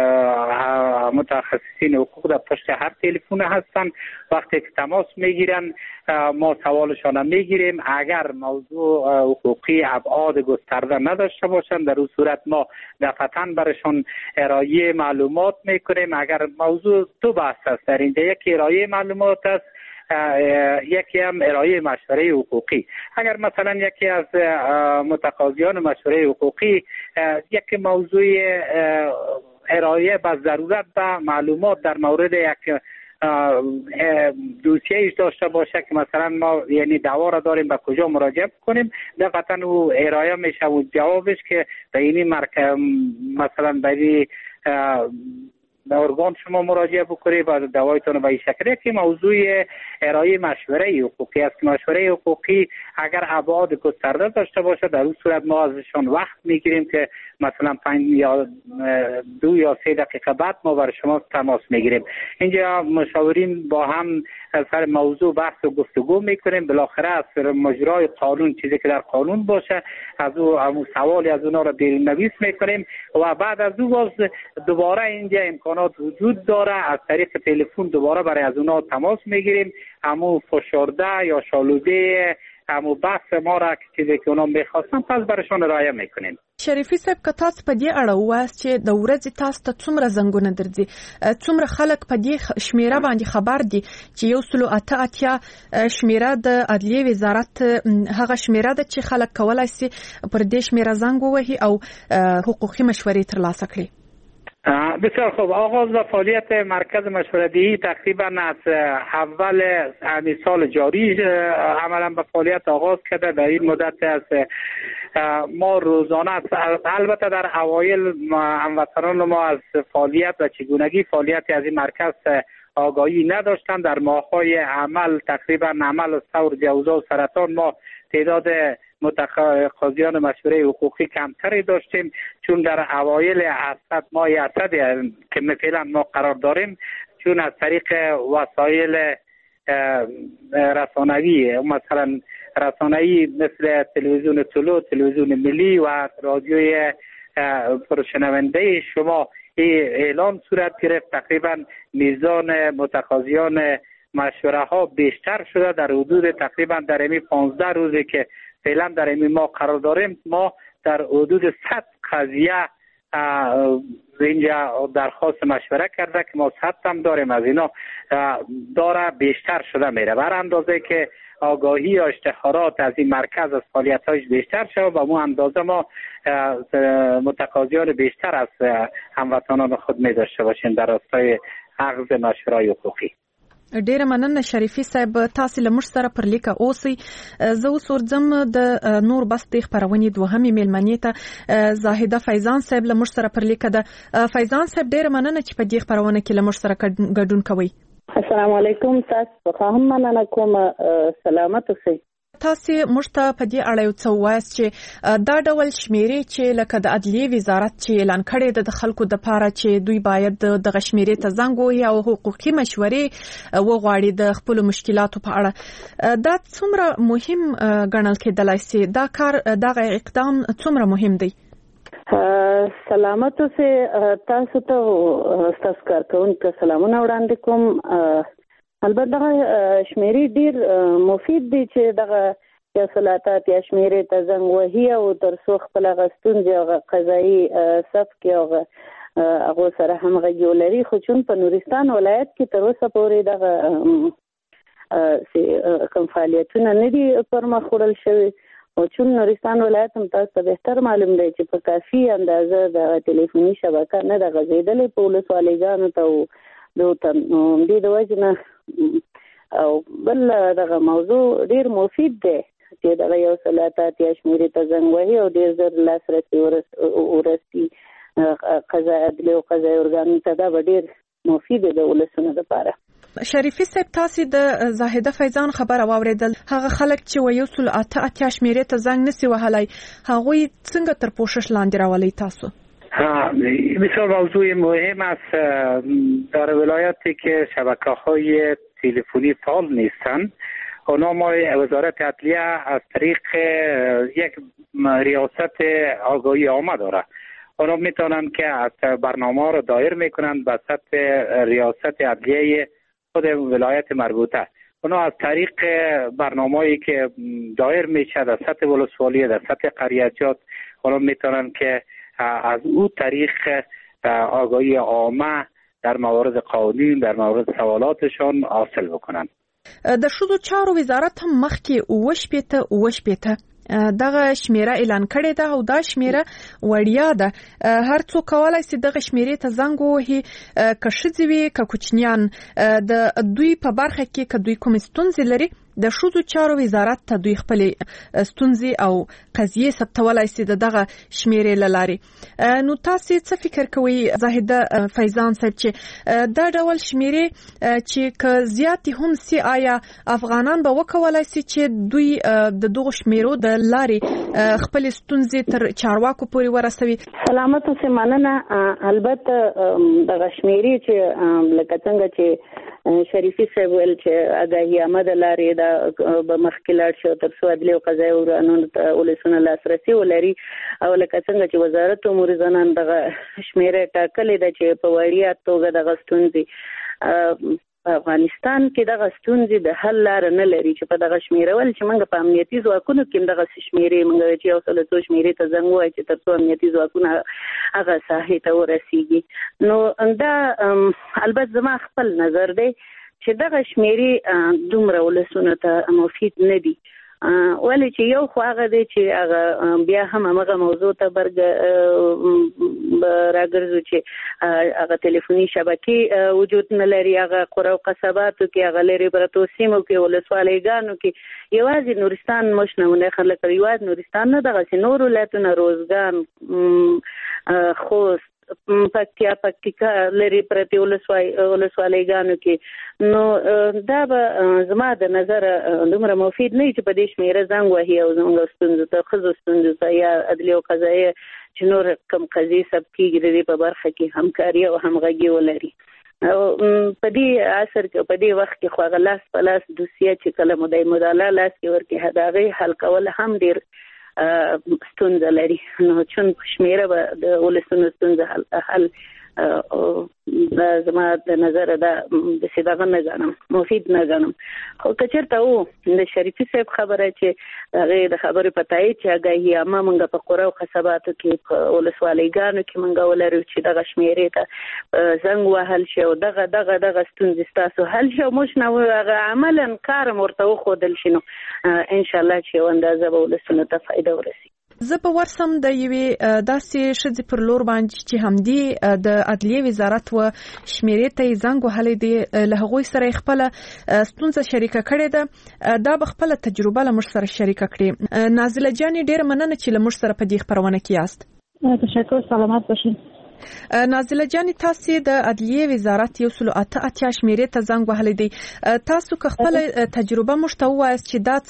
متخصصین حقوق در پشت هر تلفن هستند. وقتی که تماس میگیرن ما سوالشان میگیریم. اگر موضوع حقوقی ابعاد گسترده نداشته باشند در اون صورت ما دفعتاً برشان ارائه معلومات میکنیم. اگر موضوع دو بحث است در اینجا، یکی ارائه معلومات است، یکی هم ارائه مشوره حقوقی. اگر مثلا یکی از متقاضیان مشوره حقوقی یک موضوع ارائه به ضرورت و معلومات در مورد یک دوسیه‌اش داشته باشه که مثلا ما یعنی دعوا را داریم به کجا مراجعه کنیم، دقیقاً او ارائه میشه و جوابش که به این مرکز مثلا به به ارگان شما مراجعه بکنید و دعوایتون به این شکل. که موضوع ارائه مشوره حقوقی است. مشوره حقوقی اگر ابعاد گسترده داشته باشه در اون صورت ما ازشان وقت میگیریم که مثلا پنج یا دو یا سه دقیقه بعد ما بر شما تماس میگیریم. اینجا مشاورین با هم سر موضوع بحث و گفتگو میکنیم. بالاخره از مجرای قانون چیزی که در قانون باشه از او همون سوالی از اونا را بیرون نویس میکنیم و بعد از او باز دوباره اینجا امکانات وجود داره از طریق تلفن دوباره برای از اونا تماس میگیریم. همون فشرده یا شالوده همو بحث ما را چیزی که اونا میخواستن پس برشان رایه میکنیم. شریفی صاحب که تاسو په دې اړه ووایاست چې د ورځې تاسو ته څومره زنګونه درځي څومره خلک په دې شمیره باندې خبر دي چې یو سلو اته اتیا شمیره د عدلیې وزارت هغه شمیره ده چې خلک کولای شي پر دې شمیره زنګ ووهي او حقوقي مشورې ترلاسه کړي؟ بسیار خوب. آغاز و فعالیت مرکز مشوره‌دهی تقریبا از اول همین سال جاری عملا به فعالیت آغاز کرده. در این مدت از ما روزانه البته در اوایل هموطنان ما از فعالیت و چگونگی فعالیت از این مرکز آگاهی نداشتند. در ماه‌های عمل تقریبا عمل ثور جوزا و سرطان ما تعداد متقاضیان مشوره حقوقی کمتری داشتیم چون در اوایل اسد ماه اسد که مثلا ما قرار داریم چون از طریق وسایل رسانه‌ای مثلا رسانه‌ای مثل تلویزیون طلوع، تلویزیون ملی و رادیوی پرشنونده شما اعلان صورت گرفت. تقریبا میزان متقاضیان مشوره ها بیشتر شده. در حدود تقریبا در این پانزده روزی که فعلا در این ما قرار داریم ما در حدود صد قضیه اینجا درخواست مشوره کرده که ما صد هم داریم. از اینا داره بیشتر شده میره بر اندازه که آگاهی یا اشتهارات از این مرکز از فعالیت‌هایش بیشتر شد و ما اندازه ما متقاضیان بیشتر از هموطنان خود می داشته باشیم در راستای اخذ مشوره‌های حقوقی. ډیره مننه شریفي صاحب، تاسو له موږ سره پر لیکه اوسئ. زه اوس ورځم د نور بستې خبرونې دوهمې میلمنې ته زاهده فیضان صاحب له موږ سره پر لیکه ده. فیضان صاحب ډیره مننه چې په دې خبرونه کې له موږ سره ګډون کوئ. السلام علیکم. تاسو په هم مننه کوم. سلامت اوسئ. تاسو موږ ته په دې اړه یو څه وایاست چې دا ډول شمیرې چې لکه د عدلیې وزارت چې اعلان کړی د خلکو د پاره چې دوی باید د شمیرې ته زنګ ووهي او حقوقي مشورې وغواړي د خپل مشکلاتو په اړه، دا څومره مهم ګڼل کېدلای شي؟ دا کار دغه اقدام څومره مهم دی؟ سلامت اوسئ. تاسو ته تاسو کارکونکو سلامونه وړاندې کوم. البته دغه شمیرې ډیر مفید دي چې دغه اصلاحات یا شمیرې ته زنګ وهي او تر څو خپل غستونځي او قضایي صف کې او هغه سره همغږي ولري. خو چون په نورستان ولایت کې تر اوسه پورې دغه کوم فعالیتونه نه دي پرمخ وړل شوي او چون نورستان ولایت هم تاسو ته بهتر معلوم دی چې په کافي اندازه د ټلیفوني شبکه نه د غځېدلې په ولسوالیګانو ته دو ته دې د وجنه او بل دغه موضوع ډیر مفید دی چې دغه یو صلاحات یا شمیرې ته زنګ وهي او ډیر زر لاسرسي ورسي قضا عدل او قضایي ارګان ته دا ډیر مفید دی د ولسونو لپاره. شریفي صاحب، تاسو د زاهده فیضان خبر اوریدل، هغه خلک چې وایي سل اته اتیا شمیرې ته زنګ نسی وهلای، هغه څنګه تر پوښښ لاندې راولي تاسو؟ ها، بسیار موضوع مهم است. در ولایاتی که شبکه های تلفنی فعال نیستند، اونا ما وزارت عدلیه از طریق یک ریاست آگاهی عامه داره، اونا میتونن که از برنامه رو دایر میکنن به سطح ریاست عدلیه خود ولایت مربوطه. اونا از طریق برنامه‌ای که دایر میشه در سطح ولسوالی، در سطح قریچات، اونا میتونن که از او طریق آگاهی عامه در موارد قانون، در موارد سوالاتشان حاصل بکنن. د ښځو چارو وزارت هم مخکې اوه شپېته اوه شپېته دغه شمیره اعلان کړې ده او دا شمیره وړیا ده. هر څوک کولای شي دغه شمیرې ته زنګ ووهي، که ښځې وي که کوچنیان. د دوی په برخه کې که دوی کومې ستونزې لري، د ښځو چارو وزارت ته دوی خپلې ستونزې او قضیې ثبتولای شي د دغه شمیرې له لارې. نو تاسې څه فکر کوئ زاهده فیضان صاحب چې دا ډول شمیرې چې که زیاتې هم سي، آیا افغانان به وکولای شي چې دوی د دغو شمیرو د لارې خپل ستونزې تر چارواکو پورې ورسوي؟ سلامت اوسئ. مننه. البته دغه شمیرې چې لکه څنګه چې شریفي صاحب ویل چې آگاهي عامه د لارې دا به مخکې لاړ شي تر څو عدلي او قضایي ارګانونو ته ولسونه لاسرسي ولري. او لکه څنګه چې وزارت امور زنان دغه شمیرې ټاکلې ده چې په وړیا توګه دغه ستونزې افغانستان کې دغه ستونزې د حل لار نه لري چې په دغه شمیرول چې موږ په امنیتي ځواکونو کې دغه شمیرې موږ چې یو څه له څو شمیرې ته زنګ وایي چې تر څو امنیتي ځواکونه هغه ساحې ته ورسیږي. نو دا البته زما خپل نظر دی چې دغه شمیرې دومره ولسونو ته مفید نه دي، ولې چې یو خو هغه دی چې هغه بیا هم هغه موضوع ته برګ راګرځو چې هغه ټلیفوني شبکې وجود نه لري، هغه قرى او قصباتو کې هغه لري پرتو سیمو کې ولسوالیګانو کې یوازې نورستان مش نمونه خلک یوازې نورستان نه دغه نور ولایتونه روزګان، خوست، پکتیا پکتیکا لري پرتی ولسوالیګانو کې. نو دا به زما د نظر دومره مفید نه چې په دې شمیره زنګ وهي او زموږ ستونزو ته ښځو ستونزو ته یا عدلي او قضایي چې نور کوم قضیې ثبت کېږي د دې په برخه کې همکاري او همغږي ولري. او په دې عصر کې په دې وخت کې خو هغه لاس په لاس دوسیه چې کله مدعي مدعا لاس کې ورکړي د هغې حل کول هم ډېر ستونزه لري. نو چون شمیره به د ولسونو ستونزه حل دا زما د نظر دا د سیدغه نه ګڼم، مفید نه ګڼم. خو که چېرته و د شریفي صاحب خبره چې هغې د خبرې په تایید چې آګاهي عامه موږ په قرى او قصباتو کې په ولسوالیګانو کې موږ ولرو چې دغه شمیرې ته زنګ وهل شي او دغه دغه دغه ستونزې ستاسو حل شي او موږ نه هغه عملا کار هم ورته وښودل شي، نو انشاءالله چې یو اندازه به ولسونو ته فایده ورسي. زه په ورسم د یوې داسې ښځې پر لور باندې چې همدې د عدلیې وزارت و شمیرې ته یې زنګ وهلی دی، له هغوی سره یې خپله ستونزه شریکه کړې ده. دا به خپله تجربه له موږ سره شریکه کړي. نازله جانې ډېره مننه چې له موږ سره په دې خپرونه کې یاست. تشکر، سلامت باشین. نازله جانې، تاسې د عدلیې وزارت یو سلو اته اتیا شمیرې ته زنګ وهلی دی. تاسو که خپله تجربه موږ ته ووایاست چې دا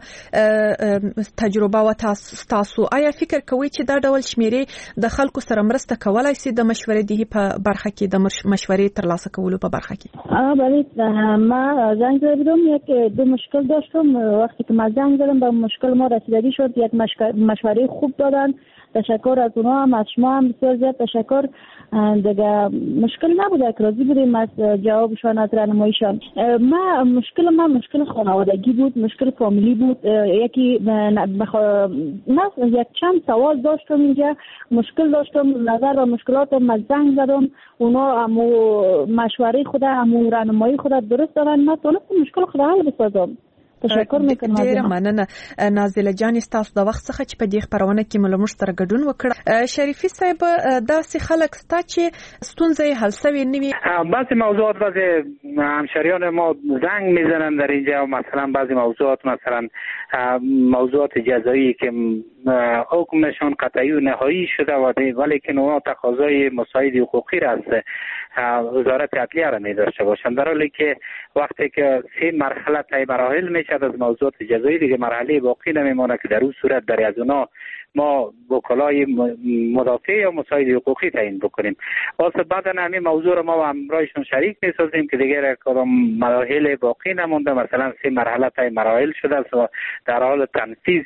څنګه تجربه وه تاسو، آیا فکر کوئ چې دا ډول شمیرې د خلکو سره مرسته کولای سي د مشورې دهی په برخه کې، د مشورې ترلاسه کولو په برخه کې؟ بله، ما زنگ زده بودم، یک دو مشکل داشتم. وقتی که ما زنگ زدم به مشکل ما رسیدگی شد، یک مشوره خوب دادن. تشکر از اونها هم، از شما هم بسیار زیاد تشکر. دیگه مشکل نبوده که راضی بودیم از جوابشان، از راهنماییشان. ما مشکل ما مشکل خانوادگی بود، مشکل فامیلی بود. یکی بخ... من یک چند سوال داشتم اینجا، مشکل داشتم، نظر و مشکلاتم من زنگ زدم، اونا همو مشوره خود، همو راهنمایی خود درست دارن. من تونستم مشکل خود حل بسازم. تشکر میکنم. ډیره مننه نازله جان، تاسو د وخت څخه چې په دې خبرونه کې ملمش سره ګډون وکړه. شریفي صاحب، داسې خلک ستا چې ستونزه حل شوی نه وي؟ بعضی موضوعات بعضی همشریان ما زنگ میزنن در اینجا، مثلا بعضی موضوعات مثلا موضوعات جزایی که حکمشان قطعی و نهایی شده و ولی که نوع تقاضای مساعد حقوقی را از وزارت عدلیه را می داشته باشند، در حالی که وقتی که سه مرحله طی مراحل میشد از موضوعات جزایی، دیگه مرحله باقی نمیمونه که در اون صورت در از اونا ما وکلای مدافع یا مساعد حقوقی تعیین بکنیم. واسه بعد همین موضوع رو ما با همراهشون شریک میسازیم که دیگه کدام مراحل باقی نمونده، مثلا سه مرحله طی مراحل شده است و در حال تنفیذ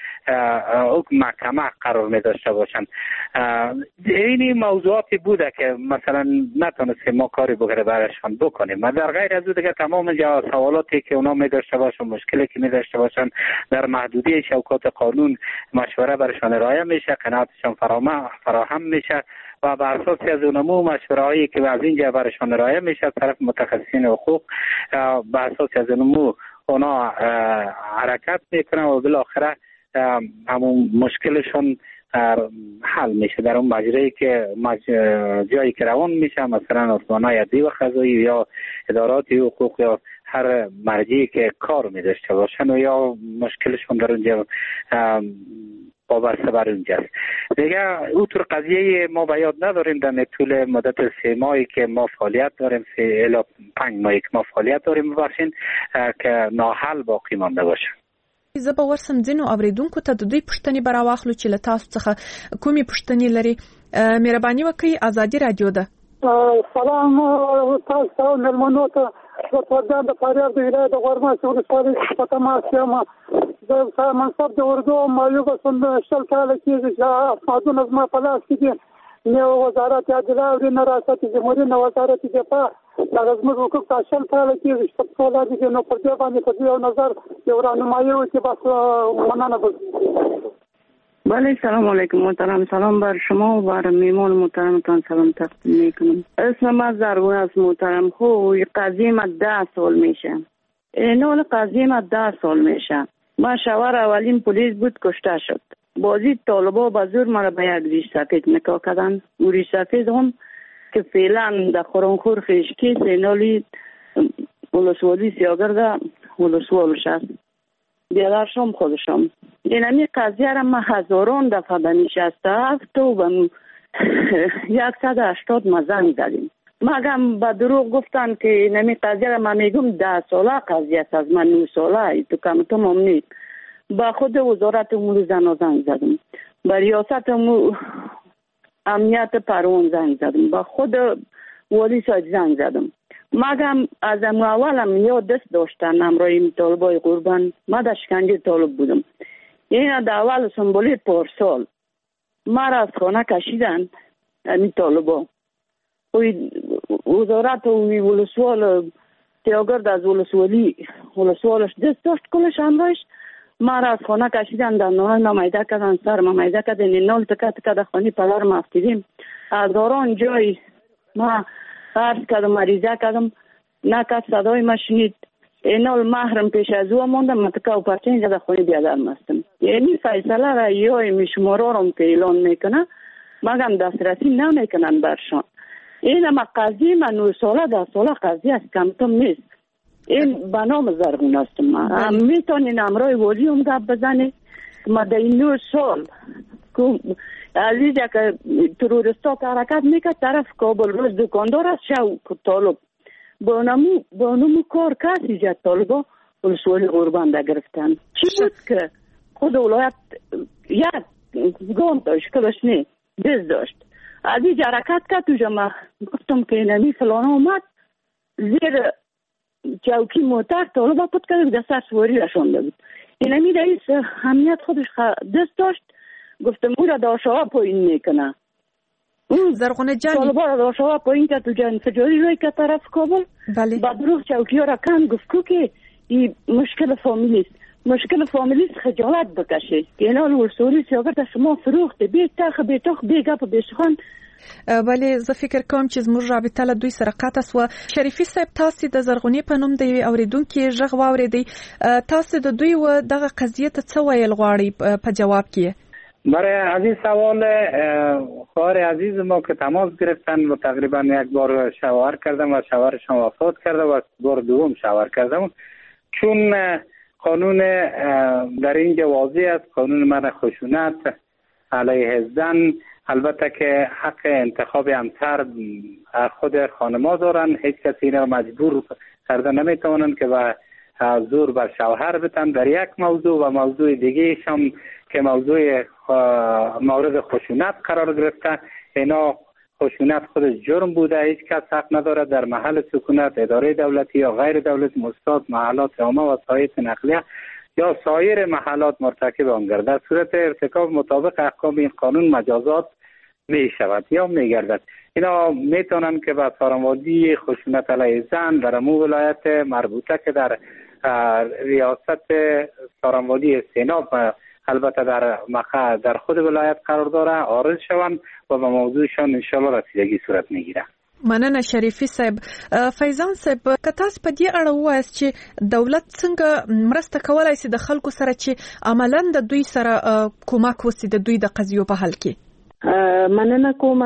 حکم محکمه قرار می داشته باشند. این موضوعاتی بوده که مثلا نتونستیم ما کاری بگره برشان بکنیم. و در غیر از او دیگه تمام سوالاتی که اونا می داشته باشن، مشکلی که می داشته باشن، در محدودیت شوکات قانون مشوره برشان ارائه میشه، قناعتشان فراهم میشه و بر اساس از اونمو مشوره هایی که از اینجا برشان ارائه میشه طرف متخصصین حقوق، بر اساس از اونمو اونا حرکت میکنن و بالاخره همون مشکلشون حل میشه در اون مجرایی که مج... جایی که روان میشه، مثلا اتوانای عدلی و قضایی یا ادارات حقوق یا هر مرجعی که کار میداشته باشن و یا مشکلشون در اونجا وابسته بر اونجاست. دیگه اوتر قضیه ما به یاد نداریم در طول مدت سه ماهی که ما فعالیت داریم، سه الی پنج ماهی که ما فعالیت داریم ببخشین که ناحل باقی مانده باشه. زه به ورسم ځینو اوریدونکو ته د دوی پوښتنې به راواخلو چې له تاسو څخه کومې پوښتنې لري. مهرباني وکړئ، ازادي رادیو ده. سلام تاسو مېلمنو ته، د پردان د فاریاب د ولایت د غورماسي ولسوالۍ په تماس یم. د منصب د اردو معیوبه سند شل کاله کېږي چې اسنادونه زما په لاس کې دي. نه وزارت عدلیه او نه ریاست جمهوریت نه وزارت دفاع دغه زموږ حقوق ته شل کاله کېږي چې په ټوله دي. نو پر دې باندې په یو نظر یو راهنمایي وکړي، بس مننه به. بله، سلام علیکم محترم. سلام بر شما و بر میمان محترمتان سلام تقدیم میکنم. اسم من زرگون است محترم. خب قضیه ما ده سال میشه. اینال قضیه ما ده سال میشه. ما شوهر اولین پلیس بود، کشته شد. بازی طالبا به زور مرا به یک ریش سفید نکاح کردن. او ریش سفید هم که فعلا در خورانخور خشکی سینالی ولسوالی سیاگرد ولسوالش است. بیادرشم خودشم. این همی قضیه را ما هزاران دفعه به نشسته هفت و به یکصد و هشتاد ما زنگ زدیم. مگم به دروغ گفتن که این همی قضیه را ما میگم ده ساله قضیه است، از من نو ساله تو کم تمام نیست. با خود وزارت امور زن زنگ زدم، با ریاست امور امنیت پروان زنگ زدم، با خود والی ساج زنگ زدم. مگم از اولم یا دست داشتن امرای طالبای قربان، ما در شکنجه طالب بودم. این در اول سنبولی پارسال ما را از خانه کشیدن این طالبا. وزارت و ولسوال تیاگرد از ولسوالی ولسوالش دست داشت کلش امرایش. ما را از خانه کشیدن، در نوهای ممیده کردن، سر ممیده کردن، این نال تکه تکه در خانه پدر ما افتیدیم. از داران جای ما عرض کردم، مریضه کردم، نه کس صدای ما شنید. این نال محرم پیش از او ماندم، من تکه و پرچه اینجا در خانه بیادر مستم. یعنی فیصله را یا میشمارا رو که اعلان میکنه مگم دسترسی نمیکنن برشان. این اما قضیه من نو ساله ده ساله قضیه است کمتم نیست. این به نام زرغون است. ما میتونین امرای والی هم گپ بزنی ما در این نو سال عزیز که تروریستا که حرکت میکرد طرف کابل روز دکاندار است شو طالب با نمو با نمو کار کسی جد طالبا ولسوالی قربان ده گرفتن. چی بود که خود ولایت یک گام داشت کلش نه دست داشت از این حرکت کرد تو جمع گفتم که نمی فلان آمد زیر چوکی موتر طالبا پد کرد دست سواری رشانده بود. اینمی رئیس امنیت خودش دست داشت گفتم او را داشتها پایین میکنه. زرغونه جانی طالبا را داشتها پایین که تو جن فجاری روی که طرف کابل بله بعد روح چوکی ها را کن گفت که این مشکل فامیلی است. مشکل فامیلی است خجالت بکشه که اینا ورسولی سیاگرد شما فروخته بیت تخ بیت تخ بیگا په بیشخان. ولی زه فکر کوم چې زموږ رابطه له دوی سره قطع سوه. شریفي صاحب تاسو د زرغونې په نوم د یوې اورېدونکي غږ واورېدی، تاسو د دوی و دغه قضیه ته څه ویل غواړئ په جواب کې؟ برای از این سوال خواهر عزیز ما که تماس گرفتن و تقریبا یک بار شوهر کردم و شوهرشان وفات کرده و بار دوم شوهر کردم چون قانون در اینجا واضح است قانون منع خشونت علیه زن، البته که حق انتخاب همسر خود خانما دارن، هیچ کسی اینا مجبور کرده نمیتونن که با زور بر شوهر بتن. در یک موضوع و موضوع دیگه هم که موضوع مورد خشونت قرار گرفته، اینا خشونت خود جرم بوده، هیچ کس حق نداره در محل سکونت اداره دولتی یا غیر دولتی مستاد محلات عامه و سایت نقلیه یا سایر محلات مرتکب آن گردد. در صورت ارتکاب مطابق احکام این قانون مجازات می شود یا می گردد. اینا میتونن که با سارنوادی خشونت علیه زن در امو ولایت مربوطه که در ریاست سارنوادی سیناب البته در مقع در خود ولایت قرار داره عارض شوند و به موضوعشان انشاءالله رسیدگی صورت میگیره. مننه شریفي صاحب. فیضان صاحب که تاسو په دې اړه ووایاست چې دولت څنګه مرسته کولای شي د خلکو سره چې عملاً د دوی سره کومک وکړي د دوی د قضیو په حل کې؟ مننه کوم.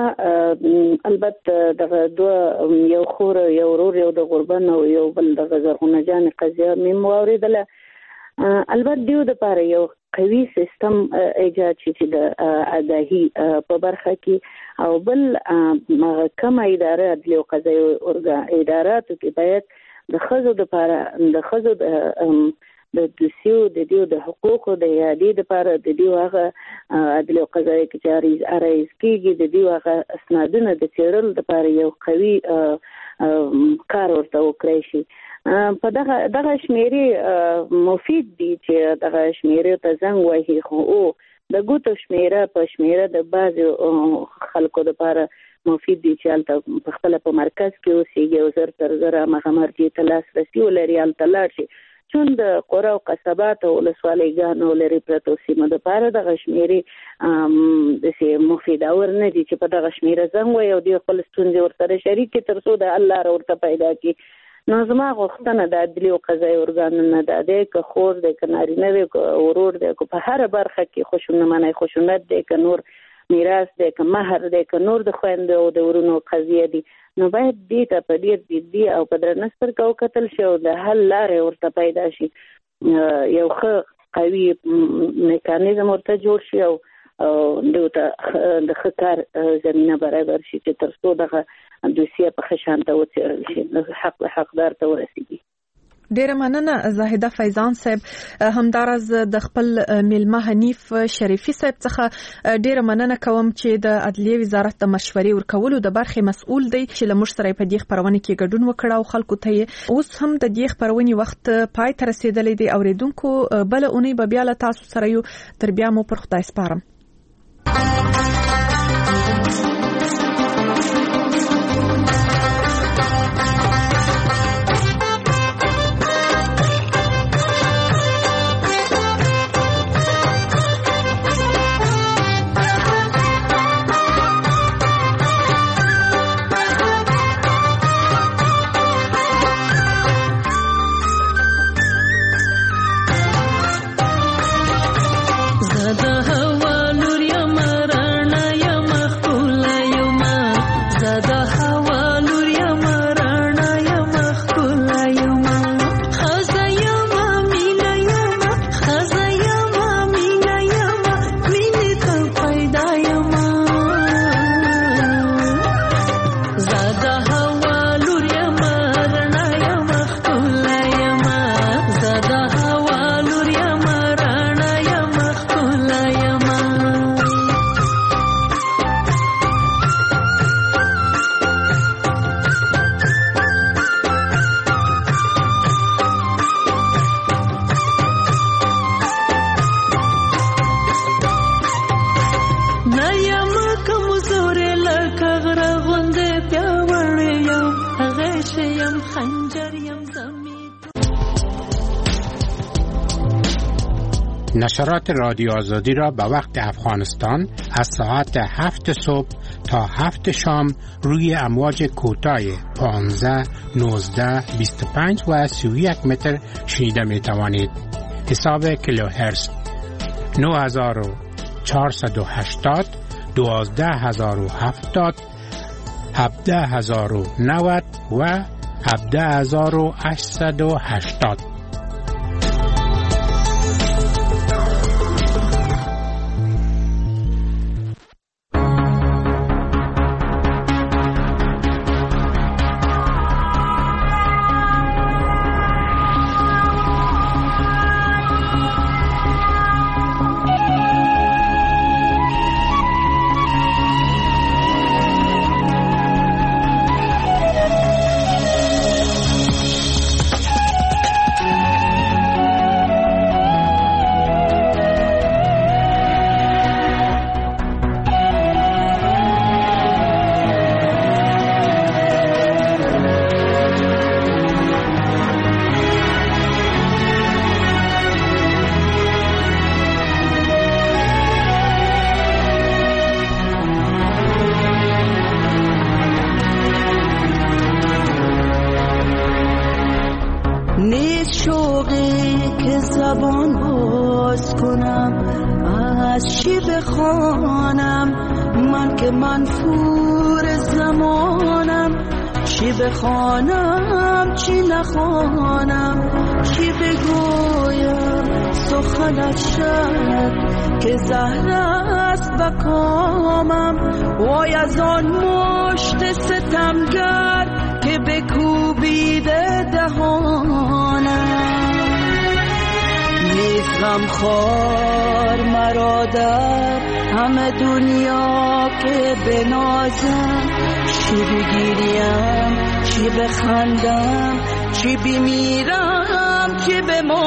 البته دغه دوه یو خور یو ورور یو د غربن او یو بل د زرغونه جان قضیه مې واوریدله. البته دیو د پاره یو قوي سیستم ایجاد شي چې د اداهي په برخه کې او بل کوم اداره عدلي او قضایي اداراتو کې باید د خزو د پاره د خزو د دوسیو د دیو د حقوقو د یادې لپاره د دیو هغه عدلي او قضایي کې جاري ارایز کېږي د دیو هغه اسنادونه د چیرل لپاره یو قوي کار ورته وکړي شي. په دغه دغه شمیرې مفید دي چې دغه شمیرې ته زنګ وهي خو او د ګوتو شمیره په شمیره د بعضو خلکو لپاره مفید دي چې هلته په خپله په مرکز کې اوسېږي او زر تر زره هغه مرجع ته لاسرسي ولري هلته لاړ شي. چون د قرا او قصبات او ولسوالیګانو لري پرتو سیمو لپاره دغه شمیرې داسې مفیدور نه دي چې په دغه شمیره زنګ وهي او دوی خپل ستونزې ورسره شریک کړي تر څو د حل لاره ورته پیدا کړي. نو زما غوښتنه د عدلي او قضایي ارګانونو ده دی که خور دی که نارینه دی که ورور دی که په هره برخه کې خشونت منع خشونت دی که نور میراث دی که مهر دی که نور د خویندو او د ورونو قضیه دي نو باید دې ته په ډېر جدي او په درنه سترګه وکتل شي او د حل لارې ورته پیدا شي. یو ښه قوي میکانیزم ورته جوړ شي او دوی ته د ښه کار زمینه برابر شي چې تر څو دغه دوسیه په ښه شان ته وڅېړل شي حق حقدار ته ورسېږي. ډیره مننه زاهده فیضان صاحب. همداراز د خپل میلمه حنیف شریفي صاحب څخه ډیره مننه کوم چې د عدلیه وزارت د مشورې ورکولو د برخې مسؤل دی چې له موږ سره په دې خبرونه کې ګډون وکړ او خلکو ته اوس هم د دې خبرونې وخت پای ته رسیدلی دی. اوریدونکو بل اونۍ به بیا له تاسو سره یو، تر بیا مو پر خدای سپارم. نشرات رادیو آزادی را به وقت افغانستان از ساعت هفت صبح تا هفت شام روی امواج کوتاه پانزده، نوزده، بیست و پنج و سی و یک متر شنیده می توانید. حساب کیلوهرتز نه هزار و چهارصد و هشتاد، دوازده هزار و هفتاد، هفده هزار و نود و هفده هزار و هشتصد و هشتاد. بخوانم چی نخوانم، چی بگویم سخنت شد که زهر است بکامم. وای از آن مشت ستمگر که بکوبیده دهانم. نیست غمخوار مرا در همه دنیا که بنازم. چی بگیریم چی بخندم، چی بمیرم چی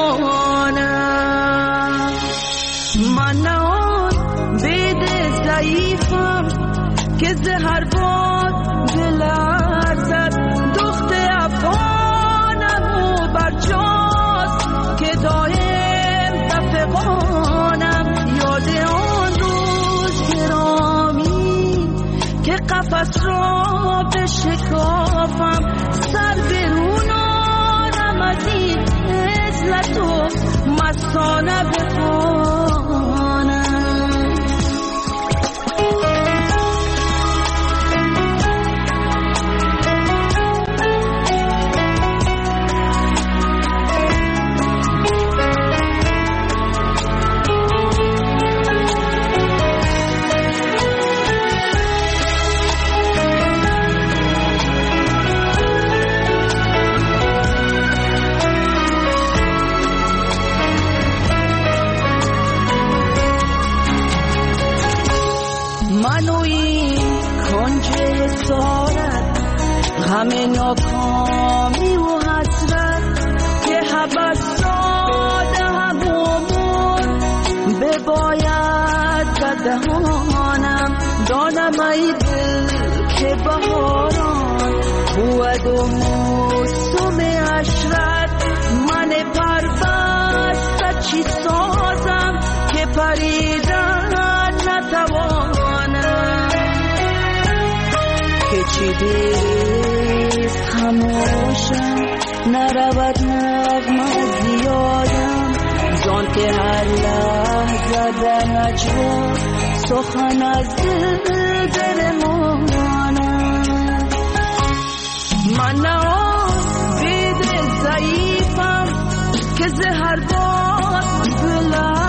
بمانم. من نه آن بید ضعیفم که زهر باد بلرزد. دخت افغانم و برجاست که دایم بفغانم. یاد آن روز گرامی که قفس را بشکافم. سر برونانم از این عزلت و مستانه بخوانم. همه ناکامی و حسرت که حبس داده همومون بباید بدهانم. دانم ای دل که بهاران بود و موسم عشرت. من پربسته چی سازم که پریدن نتوانم. که چی دیست خموشم نرود نغمه زیادم. زان که هر لحظه در نجوا سخن از دل برمانم. من نه آن بید ضعیفم که زهر باد بلند